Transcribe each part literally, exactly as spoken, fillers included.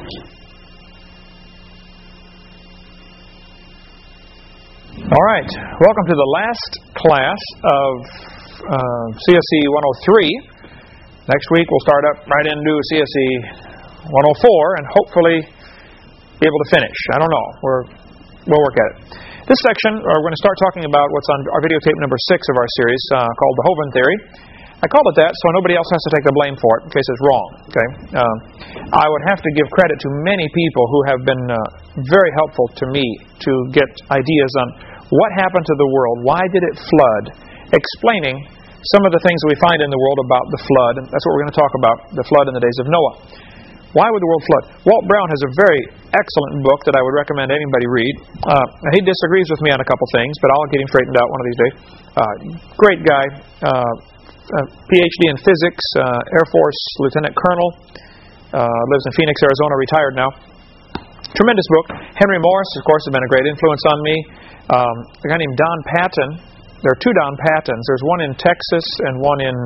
All right, welcome to the last class of uh, C S E one oh three. Next week we'll start up right into C S E one oh four and hopefully be able to finish. I don't know. We're, we'll work at it. This section, uh, we're going to start talking about what's on our videotape number six of our series uh, called the Hovind Theory. I call it that so nobody else has to take the blame for it in case it's wrong. Okay, um, I would have to give credit to many people who have been uh, very helpful to me to get ideas on what happened to the world, why did it flood, explaining some of the things that we find in the world about the flood. And that's what we're going to talk about, the flood in the days of Noah. Why would the world flood? Walt Brown has a very excellent book that I would recommend anybody read. Uh, he disagrees with me on a couple things, but I'll get him straightened out one of these days. Uh, great guy, uh, uh, P H D in physics, uh, Air Force Lieutenant Colonel, uh, lives in Phoenix, Arizona, retired now. Tremendous book. Henry Morris, of course, has been a great influence on me. Um, a guy named Don Patton. There are two Don Pattons. There's one in Texas and one in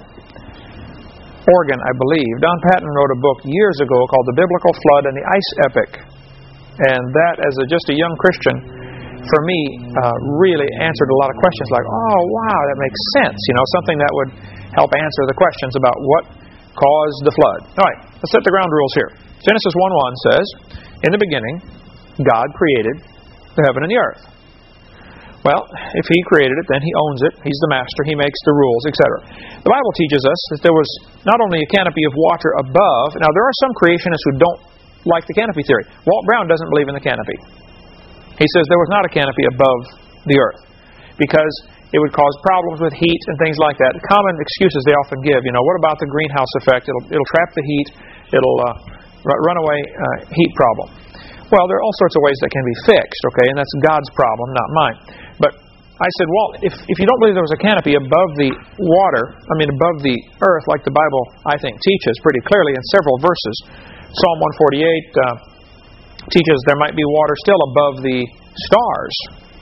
uh, Oregon, I believe. Don Patton wrote a book years ago called The Biblical Flood and the Ice Epic. And that, as a, just a young Christian, for me, uh, really answered a lot of questions like, oh, wow, that makes sense. You know, something that would help answer the questions about what caused the flood. All right, let's set the ground rules here. Genesis one one says, in the beginning, God created the heaven and the earth. Well, if He created it, then He owns it. He's the master. He makes the rules, et cetera. The Bible teaches us that there was not only a canopy of water above. Now, there are some creationists who don't like the canopy theory. Walt Brown doesn't believe in the canopy. He says there was not a canopy above the earth because it would cause problems with heat and things like that. Common excuses they often give. You know, what about the greenhouse effect? It'll, it'll trap the heat. It'll uh, runaway uh, heat problem. Well, there are all sorts of ways that can be fixed, okay, and that's God's problem, not mine. But I said, well, if, if you don't believe there was a canopy above the water, I mean above the earth, like the Bible, I think, teaches pretty clearly in several verses. Psalm one forty-eight uh, teaches there might be water still above the stars.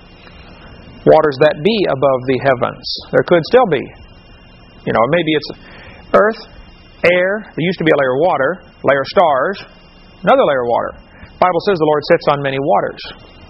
Waters that be above the heavens. There could still be. You know, maybe it's earth, air, there used to be a layer of water, layer of stars, another layer of water. The Bible says the Lord sits on many waters.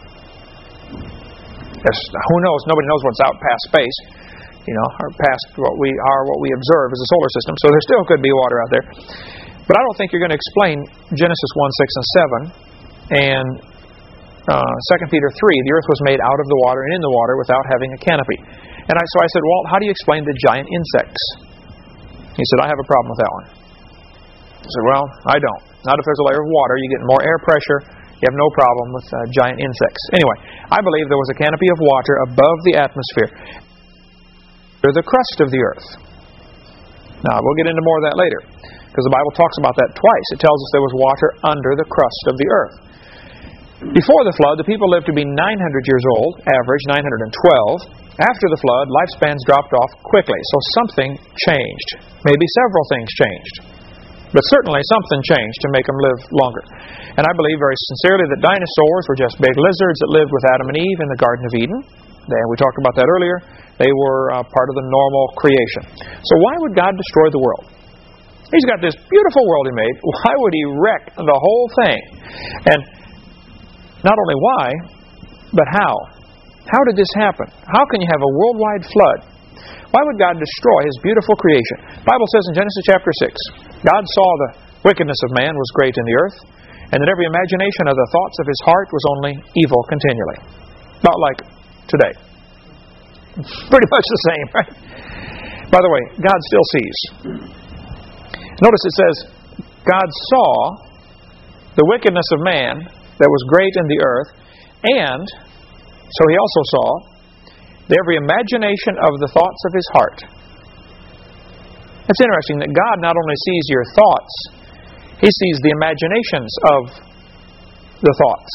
Yes, who knows? Nobody knows what's out past space, you know, or past what we are, what we observe as a solar system. So there still could be water out there. But I don't think you're going to explain Genesis one, six, and seven, and uh, Second Peter three. The earth was made out of the water and in the water without having a canopy. And I, so I said, Walt, how do you explain the giant insects? He said, I have a problem with that one. I said, well, I don't. Not if there's a layer of water. You get more air pressure. You have no problem with uh, giant insects. Anyway, I believe there was a canopy of water above the atmosphere, or the crust of the earth. Now, we'll get into more of that later, because the Bible talks about that twice. It tells us there was water under the crust of the earth. Before the flood, the people lived to be nine hundred years old, average nine hundred twelve. After the flood, lifespans dropped off quickly. So something changed. Maybe several things changed. But certainly something changed to make them live longer. And I believe very sincerely that dinosaurs were just big lizards that lived with Adam and Eve in the Garden of Eden. And we talked about that earlier. They were uh, part of the normal creation. So why would God destroy the world? He's got this beautiful world He made. Why would He wreck the whole thing? And not only why, but how? How did this happen? How can you have a worldwide flood? Why would God destroy His beautiful creation? The Bible says in Genesis chapter six, God saw the wickedness of man was great in the earth, and that every imagination of the thoughts of his heart was only evil continually. Not like today. Pretty much the same, right? By the way, God still sees. Notice it says, God saw the wickedness of man that was great in the earth, and so He also saw every imagination of the thoughts of his heart. It's interesting that God not only sees your thoughts, He sees the imaginations of the thoughts.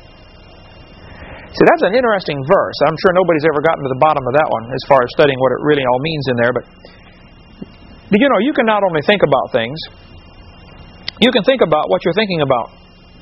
See, that's an interesting verse. I'm sure nobody's ever gotten to the bottom of that one as far as studying what it really all means in there. But, you know, you can not only think about things, you can think about what you're thinking about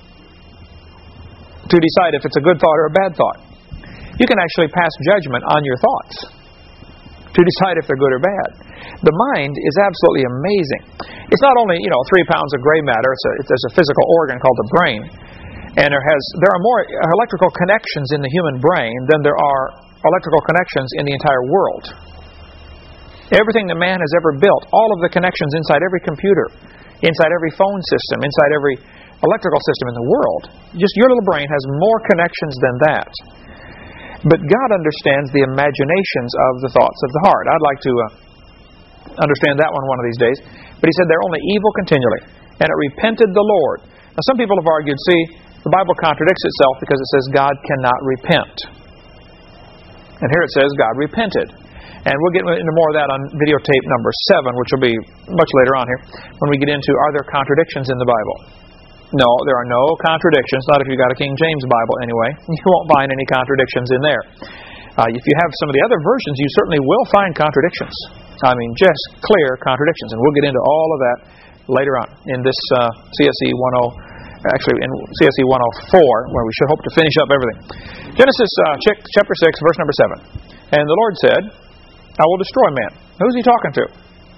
to decide if it's a good thought or a bad thought. You can actually pass judgment on your thoughts to decide if they're good or bad. The mind is absolutely amazing. It's not only, you know, three pounds of gray matter. It's a, it's, there's a physical organ called the brain. And there has there are more electrical connections in the human brain than there are electrical connections in the entire world. Everything that man has ever built, all of the connections inside every computer, inside every phone system, inside every electrical system in the world, just your little brain has more connections than that. But God understands the imaginations of the thoughts of the heart. I'd like to uh, understand that one one of these days. But he said they're only evil continually, and it repented the Lord. Now some people have argued, see, the Bible contradicts itself because it says God cannot repent. And here it says God repented. And we'll get into more of that on videotape number seven, which will be much later on here, when we get into are there contradictions in the Bible. No, there are no contradictions, not if you've got a King James Bible anyway. You won't find any contradictions in there. Uh, if you have some of the other versions, you certainly will find contradictions. I mean, just clear contradictions. And we'll get into all of that later on in this uh, C S E ten, actually in C S E one oh four, where we should hope to finish up everything. Genesis uh, chapter six, verse number seven. And the Lord said, I will destroy man. Who's he talking to?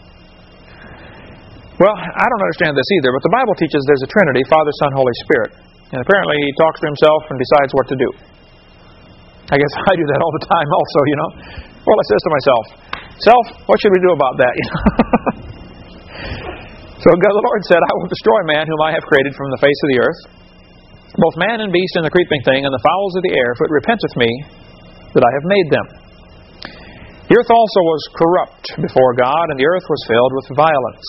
Well, I don't understand this either, but the Bible teaches there's a Trinity, Father, Son, Holy Spirit. And apparently he talks to himself and decides what to do. I guess I do that all the time also, you know. Well, I says to myself, Self, what should we do about that? You know? So God, the Lord said, I will destroy man whom I have created from the face of the earth, both man and beast and the creeping thing and the fowls of the air, for it repenteth me that I have made them. The earth also was corrupt before God, and the earth was filled with violence.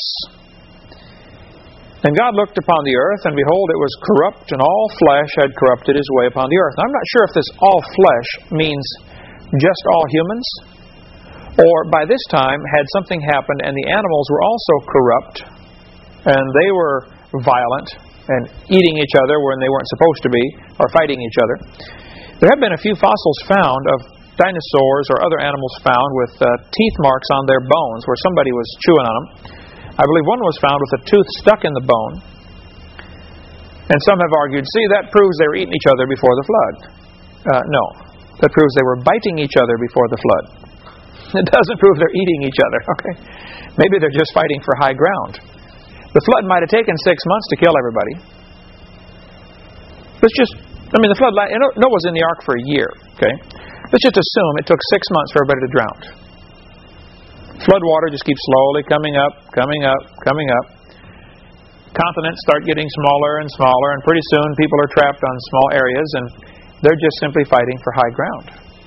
And God looked upon the earth, and behold, it was corrupt, and all flesh had corrupted his way upon the earth. Now, I'm not sure if this all flesh means just all humans, or by this time had something happened, and the animals were also corrupt, and they were violent, and eating each other when they weren't supposed to be, or fighting each other. There have been a few fossils found of dinosaurs or other animals found with uh, teeth marks on their bones where somebody was chewing on them. I believe one was found with a tooth stuck in the bone. And some have argued, see, that proves they were eating each other before the flood. Uh, no, that proves they were biting each other before the flood. It doesn't prove they're eating each other, okay? Maybe they're just fighting for high ground. The flood might have taken six months to kill everybody. Let's just, I mean, the flood, Noah was in the ark for a year, okay? Let's just assume it took six months for everybody to drown. Flood water just keeps slowly coming up, coming up, coming up. Continents start getting smaller and smaller, and pretty soon people are trapped on small areas, and they're just simply fighting for high ground.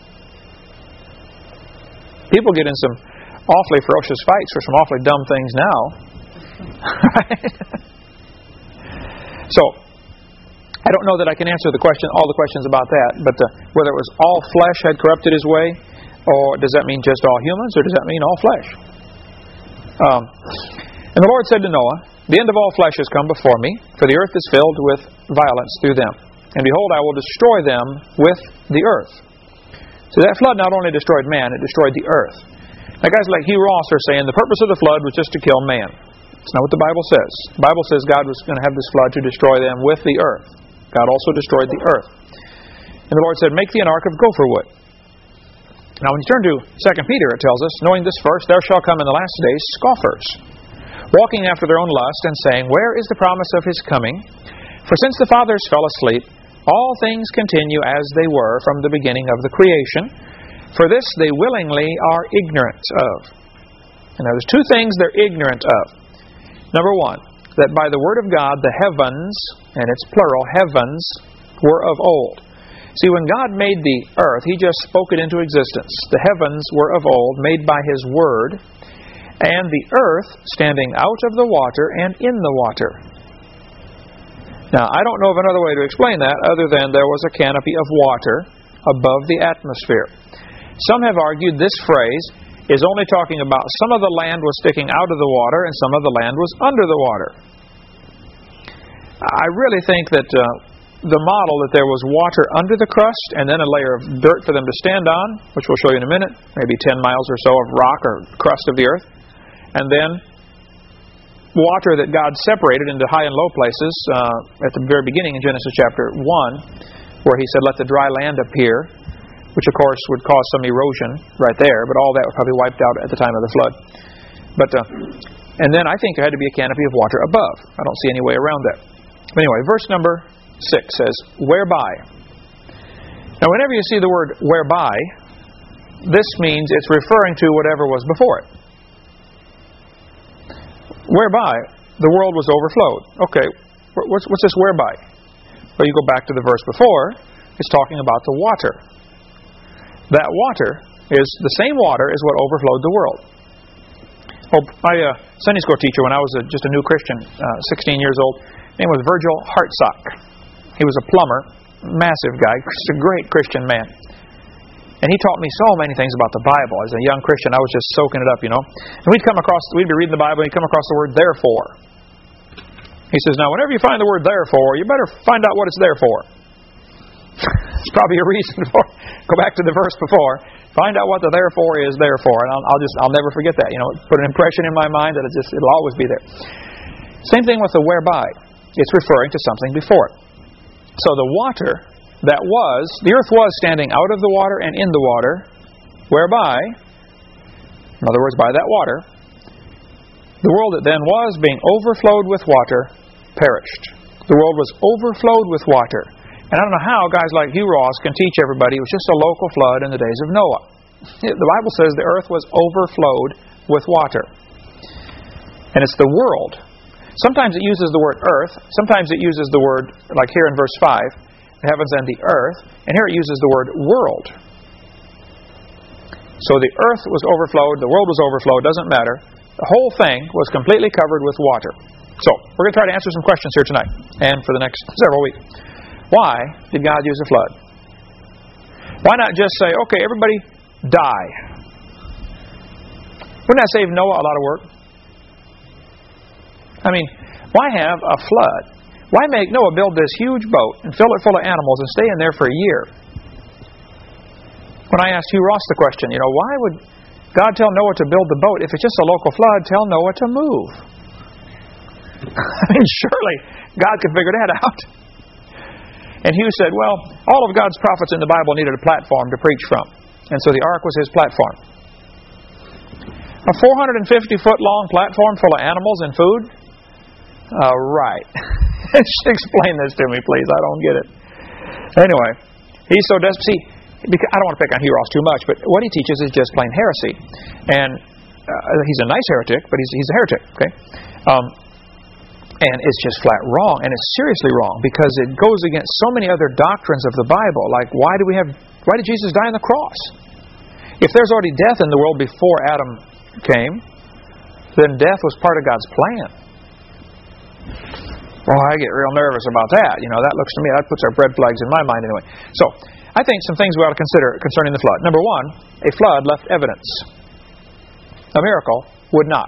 People get in some awfully ferocious fights for some awfully dumb things now. Right? So, I don't know that I can answer the question, all the questions about that, but uh, whether it was all flesh had corrupted his way, or does that mean just all humans, or does that mean all flesh? Um, and the Lord said to Noah, the end of all flesh has come before me, for the earth is filled with violence through them. And behold, I will destroy them with the earth. So that flood not only destroyed man, it destroyed the earth. Now guys like Hugh Ross are saying the purpose of the flood was just to kill man. It's not what the Bible says. The Bible says God was going to have this flood to destroy them with the earth. God also destroyed the earth. And the Lord said, make thee an ark of gopher wood. Now when you turn to Second Peter, it tells us, knowing this first, there shall come in the last days scoffers, walking after their own lust, and saying, where is the promise of his coming? For since the fathers fell asleep, all things continue as they were from the beginning of the creation. For this they willingly are ignorant of. And now there's two things they're ignorant of. Number one, that by the word of God the heavens, and it's plural, heavens, were of old. See, when God made the earth, He just spoke it into existence. The heavens were of old, made by His word, and the earth standing out of the water and in the water. Now, I don't know of another way to explain that other than there was a canopy of water above the atmosphere. Some have argued this phrase is only talking about some of the land was sticking out of the water and some of the land was under the water. I really think that uh, the model that there was water under the crust and then a layer of dirt for them to stand on, which we'll show you in a minute, maybe ten miles or so of rock or crust of the earth, and then water that God separated into high and low places uh, at the very beginning in Genesis chapter one, where He said, let the dry land appear, which of course would cause some erosion right there, but all that was probably wiped out at the time of the flood. But uh, and then I think there had to be a canopy of water above. I don't see any way around that. But anyway, verse number six says, whereby. Now, whenever you see the word whereby, this means it's referring to whatever was before it. Whereby the world was overflowed. Okay, what's, what's this whereby? Well, you go back to the verse before. It's talking about the water. That water is the same water as what overflowed the world. Oh, my uh, Sunday school teacher, when I was a, just a new Christian, uh, sixteen years old, his name was Virgil Hartsock. He was a plumber, massive guy, just a great Christian man. And he taught me so many things about the Bible. As a young Christian, I was just soaking it up, you know. And we'd come across, we'd be reading the Bible, and we'd come across the word therefore. He says, now, whenever you find the word therefore, you better find out what it's there for. There's probably a reason for it. Go back to the verse before. Find out what the therefore is there for. And I'll, I'll just, I'll never forget that. You know, put an impression in my mind that it just, it'll always be there. Same thing with the whereby. It's referring to something before it. So the water that was, the earth was standing out of the water and in the water, whereby, in other words, by that water, the world that then was being overflowed with water perished. The world was overflowed with water. And I don't know how guys like Hugh Ross can teach everybody it was just a local flood in the days of Noah. The Bible says the earth was overflowed with water. And it's the world. Sometimes it uses the word earth. Sometimes it uses the word, like here in verse five, the heavens and the earth. And here it uses the word world. So the earth was overflowed, the world was overflowed, doesn't matter. The whole thing was completely covered with water. So, we're going to try to answer some questions here tonight and for the next several weeks. Why did God use a flood? Why not just say, okay, everybody die? Wouldn't that save Noah a lot of work? I mean, why have a flood? Why make Noah build this huge boat and fill it full of animals and stay in there for a year? When I asked Hugh Ross the question, you know, why would God tell Noah to build the boat? If it's just a local flood, tell Noah to move. I mean, surely God could figure that out. And Hugh said, well, all of God's prophets in the Bible needed a platform to preach from. And so the ark was his platform. A four hundred fifty foot long platform full of animals and food? Uh, right. Explain this to me, please. I don't get it. Anyway, he's so desperate. See, because I don't want to pick on Hugh Ross too much, but what he teaches is just plain heresy. And uh, he's a nice heretic, but he's, he's a heretic. Okay, um, and it's just flat wrong, and it's seriously wrong because it goes against so many other doctrines of the Bible. Like, why do we have? Why did Jesus die on the cross? If there's already death in the world before Adam came, then death was part of God's plan. Well, I get real nervous about that. You know, that looks to me, that puts our red flags in my mind anyway. So, I think some things we ought to consider concerning the flood. Number one, a flood left evidence. A miracle would not.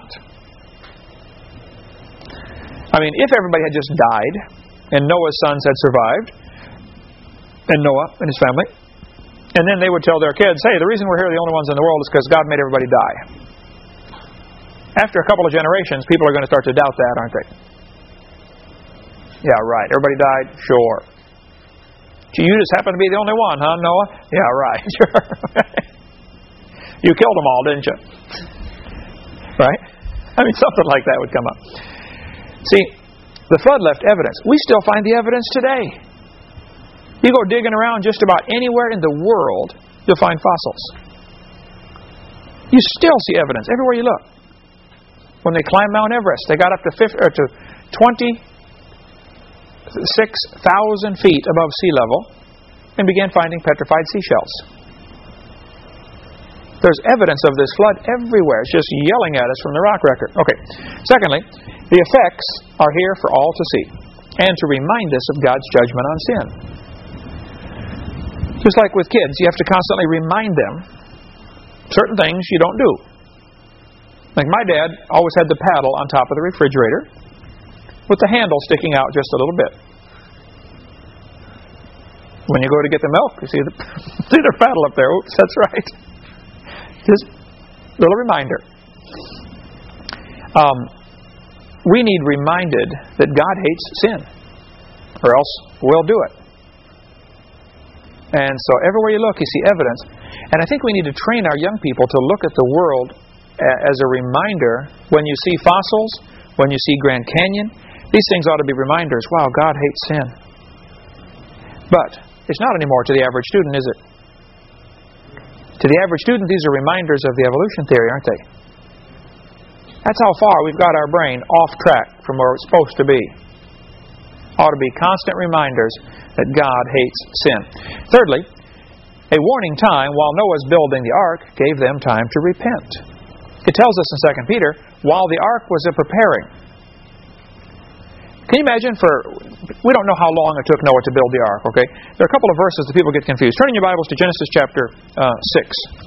I mean, if everybody had just died, and Noah's sons had survived, and Noah and his family, and then they would tell their kids, hey, the reason we're here the only ones in the world is because God made everybody die. After a couple of generations, people are going to start to doubt that, aren't they? Yeah, right. Everybody died? Sure. You just happen to be the only one, huh, Noah? Yeah, right. Sure. You killed them all, didn't you? Right? I mean, something like that would come up. See, the flood left evidence. We still find the evidence today. You go digging around just about anywhere in the world, you'll find fossils. You still see evidence everywhere you look. When they climbed Mount Everest, they got up to fifty, or to twenty-six thousand feet above sea level and began finding petrified seashells. There's evidence of this flood everywhere. It's just yelling at us from the rock record. Okay. Secondly, the effects are here for all to see and to remind us of God's judgment on sin. Just like with kids, you have to constantly remind them certain things you don't do. Like my dad always had the paddle on top of the refrigerator with the handle sticking out just a little bit. When you go to get the milk, you see the, see the paddle up there. Oops, that's right. Just a little reminder. Um, we need reminded that God hates sin, or else we'll do it. And so everywhere you look, you see evidence. And I think we need to train our young people to look at the world as a reminder when you see fossils, when you see Grand Canyon. These things ought to be reminders. Wow, God hates sin. But it's not anymore to the average student, is it? To the average student, these are reminders of the evolution theory, aren't they? That's how far we've got our brain off track from where it's supposed to be. Ought to be constant reminders that God hates sin. Thirdly, a warning time while Noah's building the ark gave them time to repent. It tells us in Second Peter, while the ark was a preparing. Can you imagine for, we don't know how long it took Noah to build the ark, okay? There are a couple of verses that people get confused. Turn in your Bibles to Genesis chapter uh, six.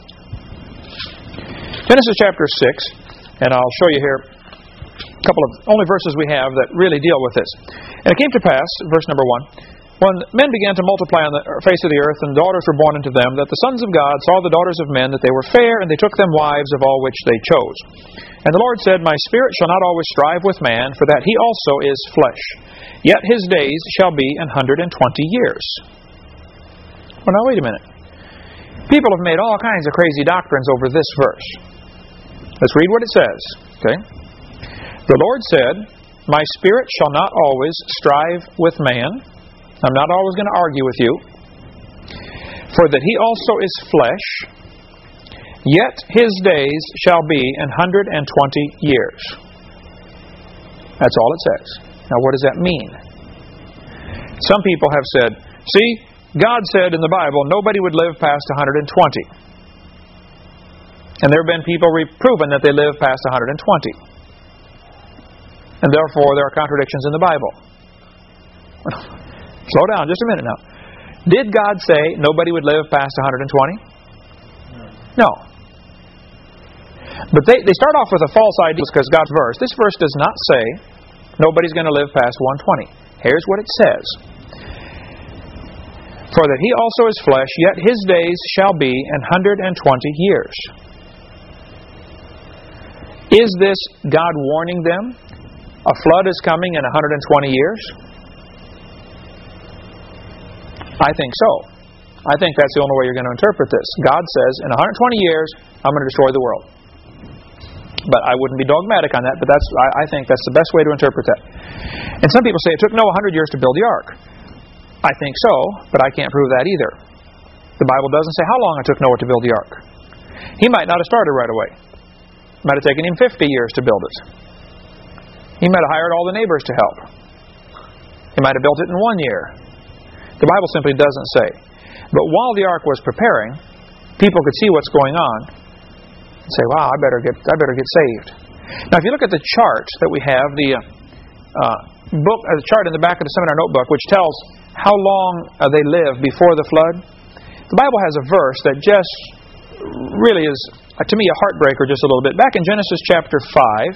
Genesis chapter six, and I'll show you here a couple of only verses we have that really deal with this. And it came to pass, verse number one, when men began to multiply on the face of the earth, and daughters were born unto them, that the sons of God saw the daughters of men, that they were fair, and they took them wives of all which they chose. And the Lord said, My spirit shall not always strive with man, for that he also is flesh. Yet his days shall be an hundred and twenty years. Well, now wait a minute. People have made all kinds of crazy doctrines over this verse. Let's read what it says. Okay. The Lord said, My spirit shall not always strive with man. I'm not always going to argue with you. For that he also is flesh, yet his days shall be an hundred and twenty years. That's all it says. Now what does that mean? Some people have said, see, God said in the Bible nobody would live past one hundred twenty. And there have been people proven that they live past one hundred twenty. And therefore there are contradictions in the Bible. Slow down just a minute now. Did God say nobody would live past one hundred twenty? No. But they, they start off with a false idea because God's verse. This verse does not say nobody's going to live past one hundred twenty. Here's what it says. For that he also is flesh, yet his days shall be an hundred and twenty years. Is this God warning them? A flood is coming in one hundred twenty years? I think so. I think that's the only way you're going to interpret this. God says, in one hundred twenty years, I'm going to destroy the world. But I wouldn't be dogmatic on that, but that's I, I think that's the best way to interpret that. And some people say it took Noah one hundred years to build the ark. I think so, but I can't prove that either. The Bible doesn't say how long it took Noah to build the ark. He might not have started right away. It might have taken him fifty years to build it. He might have hired all the neighbors to help. He might have built it in one year. The Bible simply doesn't say. But while the ark was preparing, people could see what's going on and say, wow, I better get I better get saved. Now, if you look at the chart that we have, the uh, book, uh, the chart in the back of the seminar notebook, which tells how long uh, they lived before the flood, the Bible has a verse that just really is, uh, to me, a heartbreaker just a little bit. Back in Genesis chapter five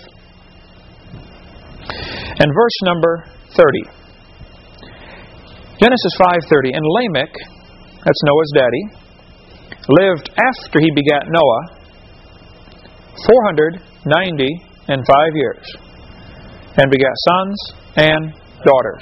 and verse number thirty. Genesis five thirty. And Lamech, that's Noah's daddy, lived after he begat Noah four hundred ninety and five years, and begat sons and daughters.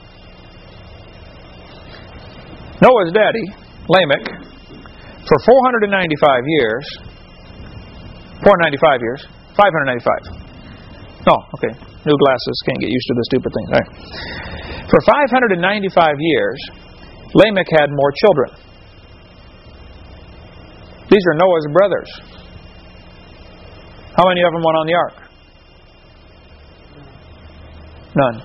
Noah's daddy, Lamech, for four hundred ninety-five years, four hundred ninety-five years, five hundred ninety-five. Oh, okay. New glasses, can't get used to this stupid thing. All right. For five hundred ninety-five years, Lamech had more children. These are Noah's brothers. How many of them went on the ark? None.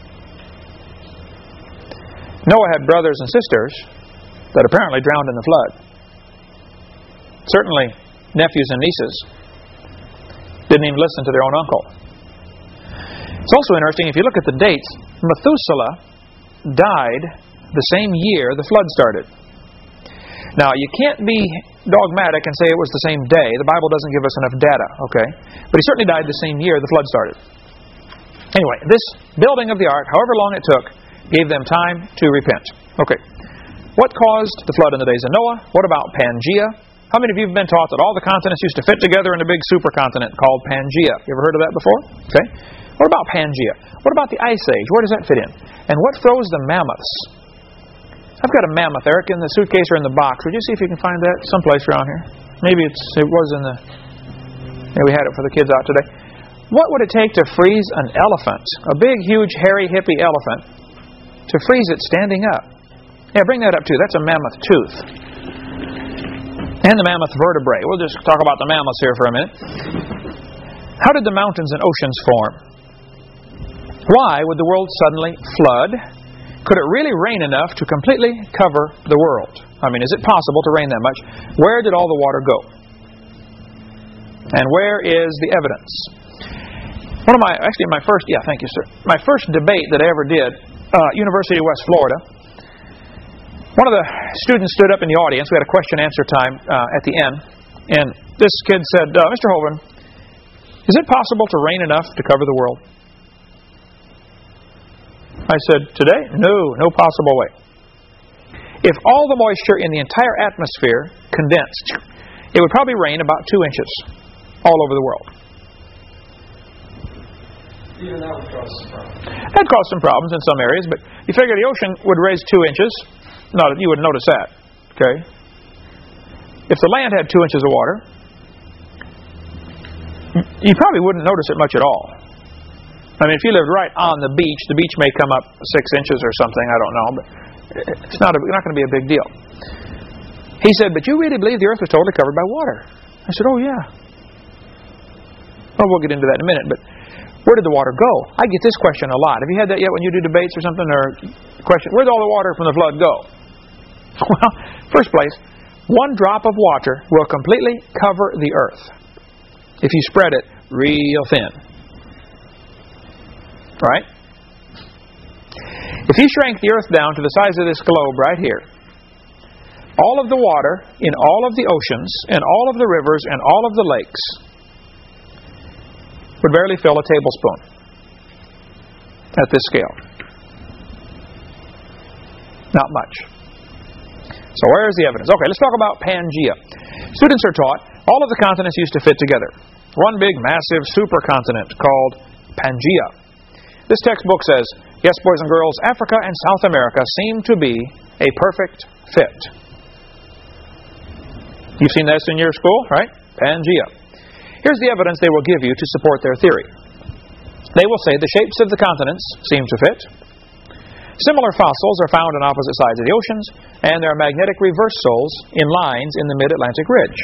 Noah had brothers and sisters that apparently drowned in the flood. Certainly, nephews and nieces didn't even listen to their own uncle. It's also interesting, if you look at the dates, Methuselah died the same year the flood started. Now, you can't be dogmatic and say it was the same day. The Bible doesn't give us enough data, okay? But he certainly died the same year the flood started. Anyway, this building of the ark, however long it took, gave them time to repent. Okay. What caused the flood in the days of Noah? What about Pangaea? How many of you have been taught that all the continents used to fit together in a big supercontinent called Pangaea? You ever heard of that before? Okay. What about Pangaea? What about the Ice Age? Where does that fit in? And what froze the mammoths? I've got a mammoth, Eric, in the suitcase or in the box. Would you see if you can find that someplace around here? Maybe it's it was in the... And we had it for the kids out today. What would it take to freeze an elephant, a big, huge, hairy, hippie elephant, to freeze it standing up? Yeah, bring that up too. That's a mammoth tooth. And the mammoth vertebrae. We'll just talk about the mammoths here for a minute. How did the mountains and oceans form? Why would the world suddenly flood? Could it really rain enough to completely cover the world? I mean, is it possible to rain that much? Where did all the water go? And where is the evidence? One of my, actually my first, yeah, thank you, sir. My first debate that I ever did, uh, University of West Florida, one of the students stood up in the audience. We had a question-answer time uh, at the end. And this kid said, uh, Mister Hovind, is it possible to rain enough to cover the world? I said, today? No, no possible way. If all the moisture in the entire atmosphere condensed, it would probably rain about two inches all over the world. Even that would cause some problems. That'd cause some problems in some areas, but you figure the ocean would raise two inches. No, you wouldn't notice that. Okay. If the land had two inches of water, you probably wouldn't notice it much at all. I mean, if you lived right on the beach, the beach may come up six inches or something. I don't know, but it's not a, not going to be a big deal. He said, "But you really believe the earth was totally covered by water?" I said, "Oh yeah." Well, we'll get into that in a minute, but where did the water go? I get this question a lot. Have you had that yet when you do debates or something? Or question, where did all the water from the flood go? Well, first place, one drop of water will completely cover the earth if you spread it real thin. Right? If you shrank the earth down to the size of this globe right here, all of the water in all of the oceans and all of the rivers and all of the lakes would barely fill a tablespoon at this scale. Not much. So where is the evidence? Okay, let's talk about Pangaea. Students are taught all of the continents used to fit together. One big, massive supercontinent called Pangaea. This textbook says, yes, boys and girls, Africa and South America seem to be a perfect fit. You've seen this in your school, right? Pangaea. Here's the evidence they will give you to support their theory. They will say the shapes of the continents seem to fit. Similar fossils are found on opposite sides of the oceans, and there are magnetic reversals in lines in the mid-Atlantic ridge.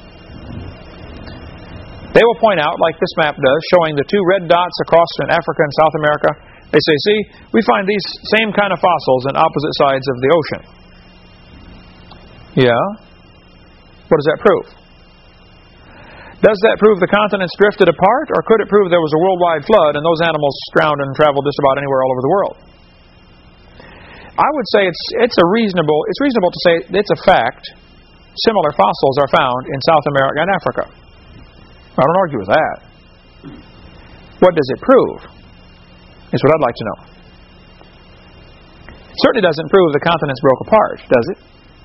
They will point out, like this map does, showing the two red dots across in Africa and South America. They say, see, we find these same kind of fossils on opposite sides of the ocean. Yeah? What does that prove? Does that prove the continents drifted apart, or could it prove there was a worldwide flood and those animals drowned and traveled just about anywhere all over the world? I would say it's it's a reasonable it's reasonable to say it's a fact. Similar fossils are found in South America and Africa. I don't argue with that. What does it prove? Is what I'd like to know. It certainly doesn't prove the continents broke apart, does it?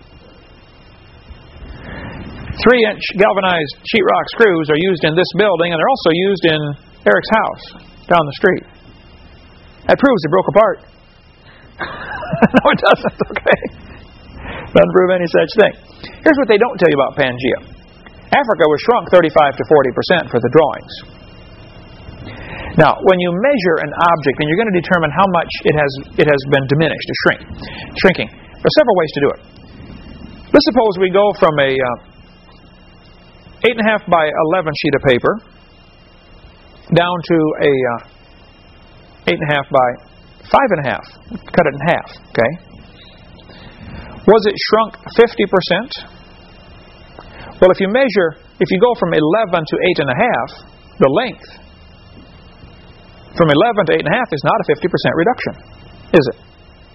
Three-inch galvanized sheetrock screws are used in this building, and they're also used in Eric's house down the street. That proves it broke apart. No, it doesn't, okay? Doesn't prove any such thing. Here's what they don't tell you about Pangaea. Africa was shrunk thirty-five to forty percent for the drawings. Now, when you measure an object, and you're going to determine how much it has it has been diminished, or shrink, shrinking, there are several ways to do it. Let's suppose we go from a uh, eight and a half by eleven sheet of paper down to a uh, eight and a half by five and a half. Cut it in half. Okay. Was it shrunk fifty percent? Well, if you measure, if you go from eleven to eight and a half, the length from eleven to eight and a half is not a fifty percent reduction, is it?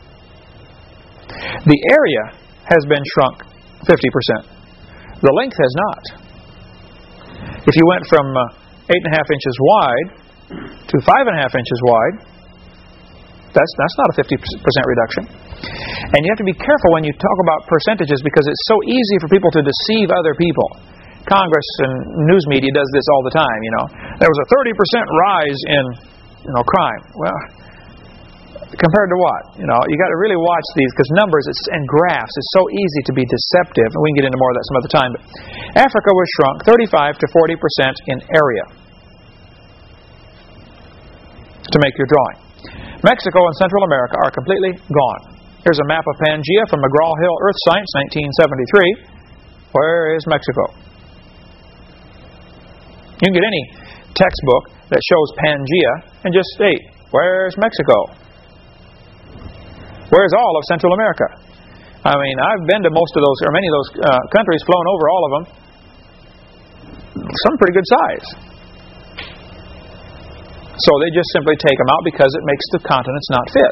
The area has been shrunk fifty percent. The length has not. If you went from uh, eight and a half inches wide to five and a half inches wide, that's that's not a fifty percent reduction. And you have to be careful when you talk about percentages because it's so easy for people to deceive other people. Congress and news media does this all the time. You know, there was a thirty percent rise in you know crime. Well, Compared to what? You know, you got to really watch these because numbers and graphs is so easy to be deceptive, and we can get into more of that some other time. But Africa was shrunk thirty-five to forty percent in area. To make your drawing. Mexico and Central America are completely gone. Here's a map of Pangaea from McGraw-Hill Earth Science, nineteen seventy-three. Where is Mexico? You can get any textbook that shows Pangaea and just state, where's Mexico? Where's all of Central America? I mean, I've been to most of those, or many of those uh, countries, flown over all of them. Some pretty good size. So they just simply take them out because it makes the continents not fit.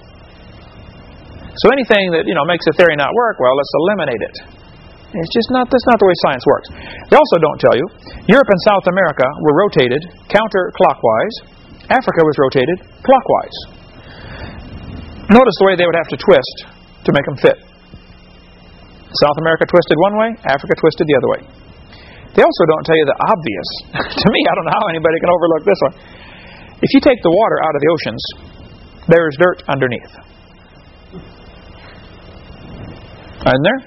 So anything that, you know, makes a theory not work, well, let's eliminate it. It's just not, that's not the way science works. They also don't tell you, Europe and South America were rotated counterclockwise. Africa was rotated clockwise. Notice the way they would have to twist to make them fit. South America twisted one way, Africa twisted the other way. They also don't tell you the obvious. To me, I don't know how anybody can overlook this one. If you take the water out of the oceans, there's dirt underneath. Isn't there?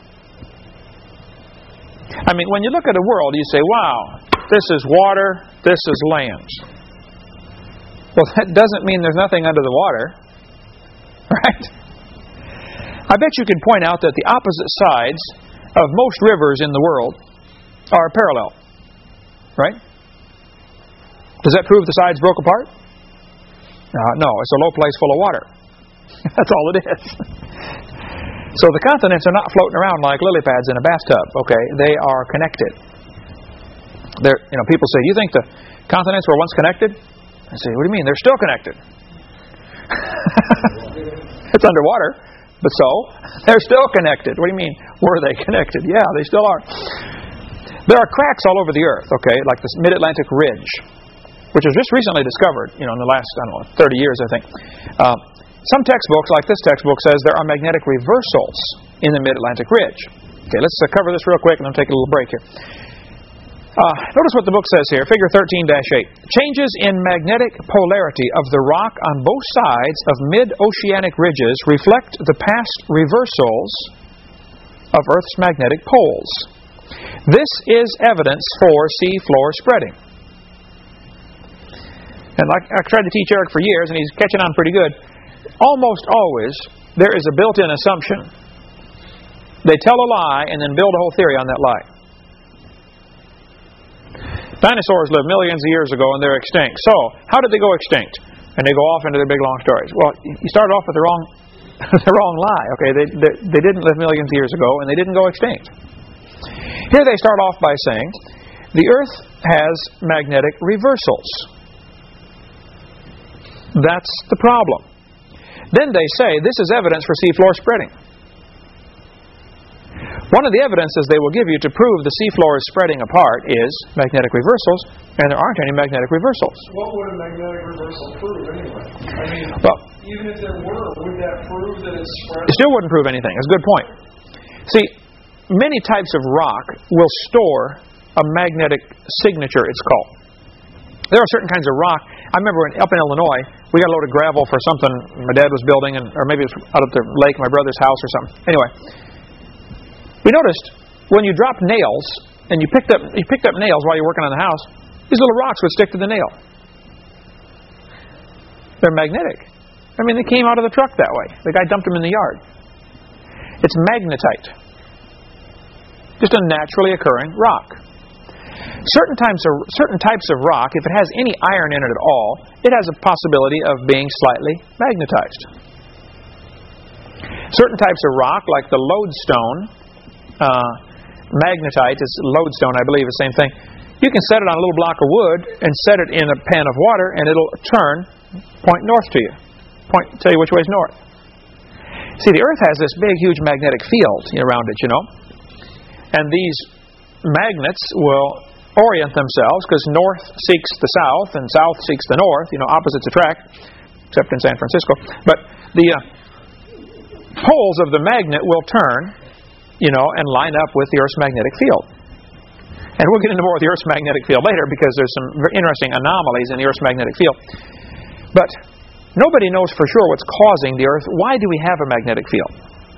I mean, when you look at a world, you say, wow, this is water, this is land. Well, that doesn't mean there's nothing under the water. Right? I bet you can point out that the opposite sides of most rivers in the world are parallel. Right? Does that prove the sides broke apart? Uh, no, it's a low place full of water. That's all it is. So the continents are not floating around like lily pads in a bathtub. Okay, they are connected. They're, you know, people say, "You think the continents were once connected?" I say, "What do you mean? They're still connected." It's underwater, but so they're still connected. What do you mean? Were they connected? Yeah, they still are. There are cracks all over the earth. Okay, like this Mid-Atlantic Ridge, which was just recently discovered. You know, in the last I don't know thirty years, I think. Uh, Some textbooks, like this textbook, says there are magnetic reversals in the Mid-Atlantic Ridge. Okay, let's uh, cover this real quick and then take a little break here. Uh, notice what the book says here, figure thirteen dash eight. Changes in magnetic polarity of the rock on both sides of mid-oceanic ridges reflect the past reversals of Earth's magnetic poles. This is evidence for seafloor spreading. And like I tried to teach Eric for years, and he's catching on pretty good. Almost always, there is a built-in assumption. They tell a lie and then build a whole theory on that lie. Dinosaurs lived millions of years ago and they're extinct. So, how did they go extinct? And they go off into their big long stories. Well, you started off with the wrong, the wrong lie. Okay, they, they they didn't live millions of years ago and they didn't go extinct. Here they start off by saying the Earth has magnetic reversals. That's the problem. Then they say this is evidence for seafloor spreading. One of the evidences they will give you to prove the seafloor is spreading apart is magnetic reversals, and there aren't any magnetic reversals. What would a magnetic reversal prove anyway? I mean, well, even if there were, would that prove that it's spreading? It still wouldn't prove anything. That's a good point. See, many types of rock will store a magnetic signature, it's called. There are certain kinds of rock. I remember when, up in Illinois, we got a load of gravel for something my dad was building, and, or maybe it was out at the lake, my brother's house or something. Anyway, we noticed when you dropped nails, and you picked up you picked up nails while you're working on the house, these little rocks would stick to the nail. They're magnetic. I mean, they came out of the truck that way. The guy dumped them in the yard. It's magnetite. Just a naturally occurring rock. Certain types of certain types of rock, if it has any iron in it at all, it has a possibility of being slightly magnetized. Certain types of rock, like the lodestone, uh, magnetite is lodestone, I believe, the same thing. You can set it on a little block of wood and set it in a pan of water, and it'll turn, point north to you, point tell you which way is north. See, the Earth has this big, huge magnetic field around it, you know, and these magnets will orient themselves because north seeks the south and south seeks the north. You know, opposites attract, except in San Francisco. But the uh, poles of the magnet will turn, you know, and line up with the Earth's magnetic field. And we'll get into more of the Earth's magnetic field later because there's some very interesting anomalies in the Earth's magnetic field. But Nobody knows for sure what's causing the Earth. Why do we have a magnetic field?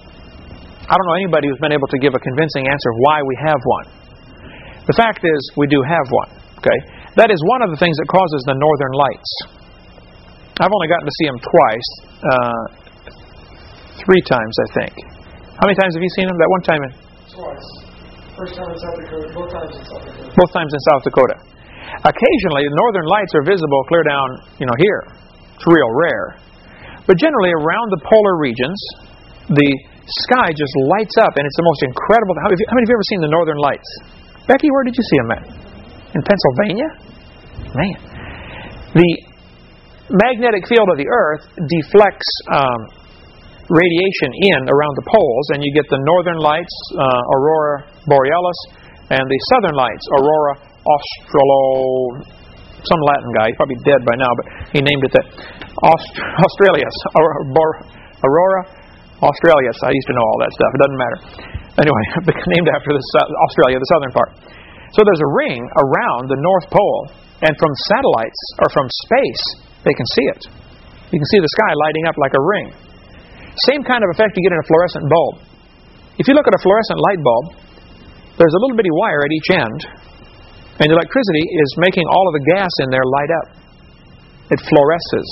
I don't know anybody who's been able to give a convincing answer why we have one. The fact is, we do have one. Okay, that is one of the things that causes the northern lights. I've only gotten to see them twice, uh, three times, I think. How many times have you seen them? That one time in? Twice. First time in South Dakota, both times in South Dakota. Both times in South Dakota. Occasionally, the northern lights are visible clear down, you know, here. It's real rare. But generally, around the polar regions, the sky just lights up, and it's the most incredible. How many, how many of you ever seen the northern lights? Becky, where did you see them at? In Pennsylvania? Man. The magnetic field of the Earth deflects um, radiation in around the poles, and you get the northern lights, uh, aurora borealis, and the southern lights, aurora australo... some Latin guy, he's probably dead by now, but he named it that. Aust- Australis, aurora australis. I used to know all that stuff. It doesn't matter. Anyway, named after the Australia, the southern part. So there's a ring around the North Pole, and from satellites or from space, they can see it. You can see the sky lighting up like a ring. Same kind of effect you get in a fluorescent bulb. If you look at a fluorescent light bulb, there's a little bitty wire at each end, and the electricity is making all of the gas in there light up. It fluoresces.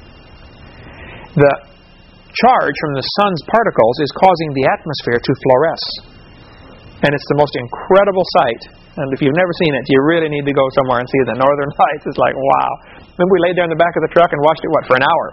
The charge from the sun's particles is causing the atmosphere to fluoresce. And it's the most incredible sight. And if you've never seen it, you really need to go somewhere and see the northern lights. It's like, wow. Remember we laid there in the back of the truck and watched it, what, for an hour?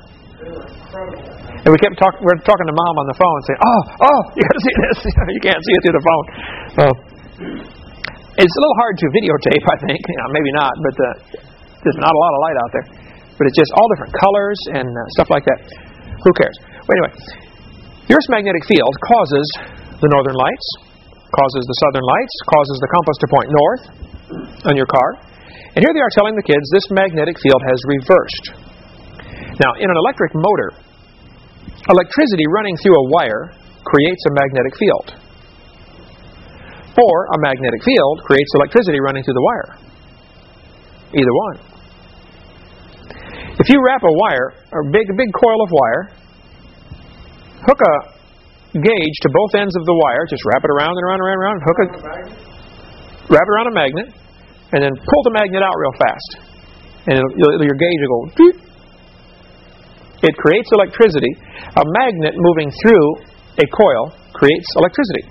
And we kept talking, we were talking to Mom on the phone saying, oh, oh, you got to see this. You can't see it through the phone. So it's a little hard to videotape, I think. You know, maybe not, but uh, there's not a lot of light out there. But it's just all different colors and uh, stuff like that. Who cares? But anyway, the Earth's magnetic field causes the northern lights, causes the southern lights, causes the compass to point north on your car. And here they are telling the kids this magnetic field has reversed. Now, in an electric motor, electricity running through a wire creates a magnetic field. Or a magnetic field creates electricity running through the wire. Either one. If you wrap a wire, a big, big coil of wire, hook a gauge to both ends of the wire, just wrap it around and around and around, and around, hook a, wrap it around a magnet, and then pull the magnet out real fast. And it'll, your gauge will go, beep. It creates electricity. A magnet moving through a coil creates electricity.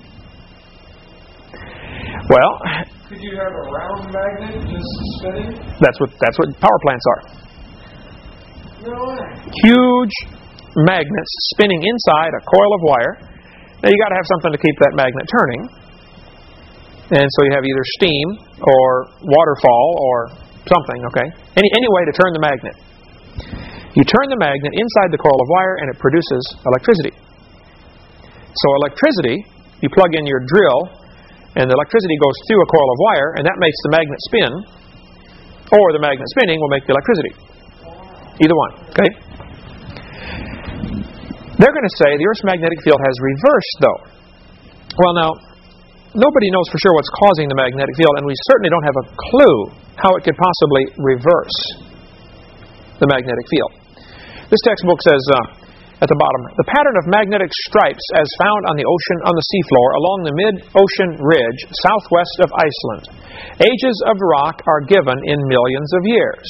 Well, could you have a round magnet just spinning? That's what that's what power plants are. No way. Huge magnets spinning inside a coil of wire. Now you got to have something to keep that magnet turning, and so you have either steam or waterfall or something. Okay, any any way to turn the magnet. You turn the magnet inside the coil of wire, and it produces electricity. So electricity, you plug in your drill, and the electricity goes through a coil of wire, and that makes the magnet spin, or the magnet spinning will make the electricity. Either one, okay? They're going to say the Earth's magnetic field has reversed, though. Well, now, nobody knows for sure what's causing the magnetic field, and we certainly don't have a clue how it could possibly reverse the magnetic field. This textbook says, uh, at the bottom, the pattern of magnetic stripes as found on the ocean on the seafloor along the mid-ocean ridge southwest of Iceland. Ages of rock are given in millions of years.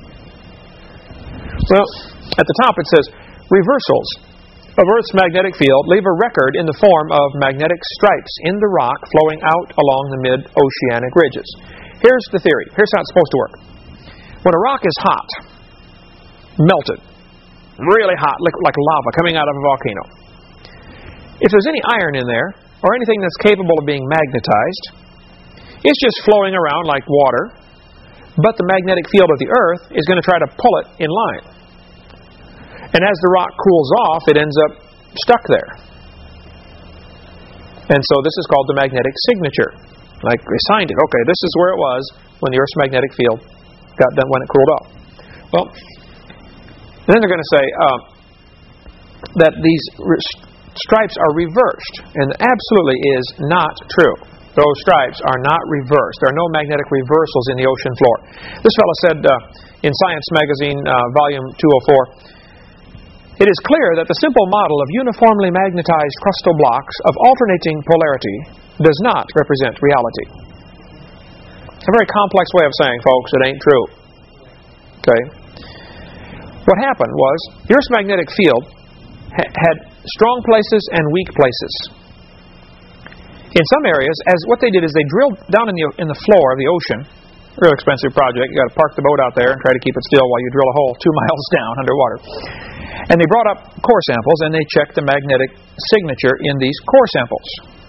Well, at the top it says, reversals of Earth's magnetic field leave a record in the form of magnetic stripes in the rock flowing out along the mid-oceanic ridges. Here's the theory. Here's how it's supposed to work. When a rock is hot, melted, really hot, like lava coming out of a volcano, if there's any iron in there, or anything that's capable of being magnetized, it's just flowing around like water, but the magnetic field of the Earth is going to try to pull it in line. And as the rock cools off, it ends up stuck there. And so this is called the magnetic signature. Like they signed it. Okay, this is where it was when the Earth's magnetic field got done, when it cooled off. Well, and then they're going to say uh, that these re- stripes are reversed. And absolutely is not true. Those stripes are not reversed. There are no magnetic reversals in the ocean floor. This fellow said uh, in Science magazine, uh, volume two oh four, It is clear that the simple model of uniformly magnetized crustal blocks of alternating polarity does not represent reality. A very complex way of saying, folks, it ain't true. Okay? What happened was, the Earth's magnetic field ha- had strong places and weak places. In some areas, as what they did is they drilled down in the in the floor of the ocean. Real expensive project. You got to park the boat out there and try to keep it still while you drill a hole two miles down underwater. And they brought up core samples and they checked the magnetic signature in these core samples.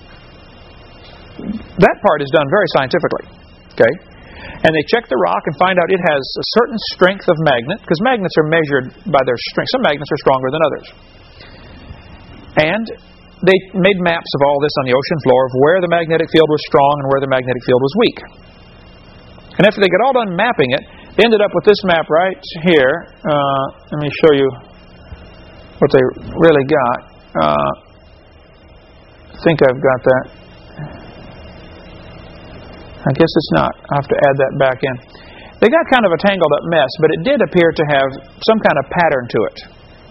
That part is done very scientifically. Okay? And they check the rock and find out it has a certain strength of magnet, because magnets are measured by their strength. Some magnets are stronger than others. And they made maps of all this on the ocean floor of where the magnetic field was strong and where the magnetic field was weak. And after they got all done mapping it, they ended up with this map right here. Uh, let me show you what they really got. Uh, I think I've got that. I guess it's not. I'll have to add that back in. They got kind of a tangled up mess, but it did appear to have some kind of pattern to it.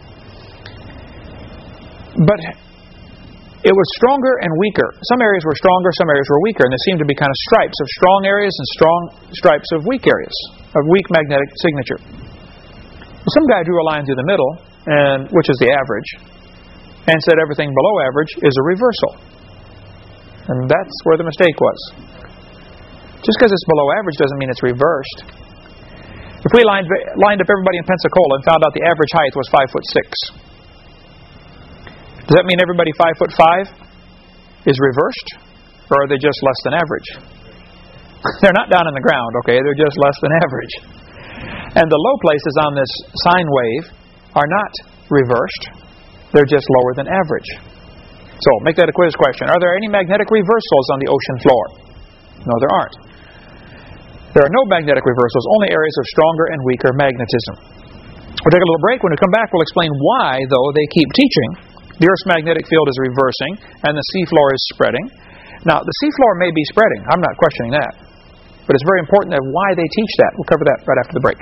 But it was stronger and weaker. Some areas were stronger, some areas were weaker, and there seemed to be kind of stripes of strong areas and strong stripes of weak areas, of weak magnetic signature. Some guy drew a line through the middle, and which is the average, and said everything below average is a reversal. And that's where the mistake was. Just because it's below average doesn't mean it's reversed. If we lined, lined up everybody in Pensacola and found out the average height was five foot six, does that mean everybody five foot five is reversed, or are they just less than average? They're not down in the ground, okay? They're just less than average. And the low places on this sine wave are not reversed. They're just lower than average. So, make that a quiz question. Are there any magnetic reversals on the ocean floor? No, there aren't. There are no magnetic reversals, only areas of stronger and weaker magnetism. We'll take a little break. When we come back, we'll explain why, though, they keep teaching the Earth's magnetic field is reversing and the seafloor is spreading. Now, the seafloor may be spreading. I'm not questioning that. But it's very important that why they teach that. We'll cover that right after the break.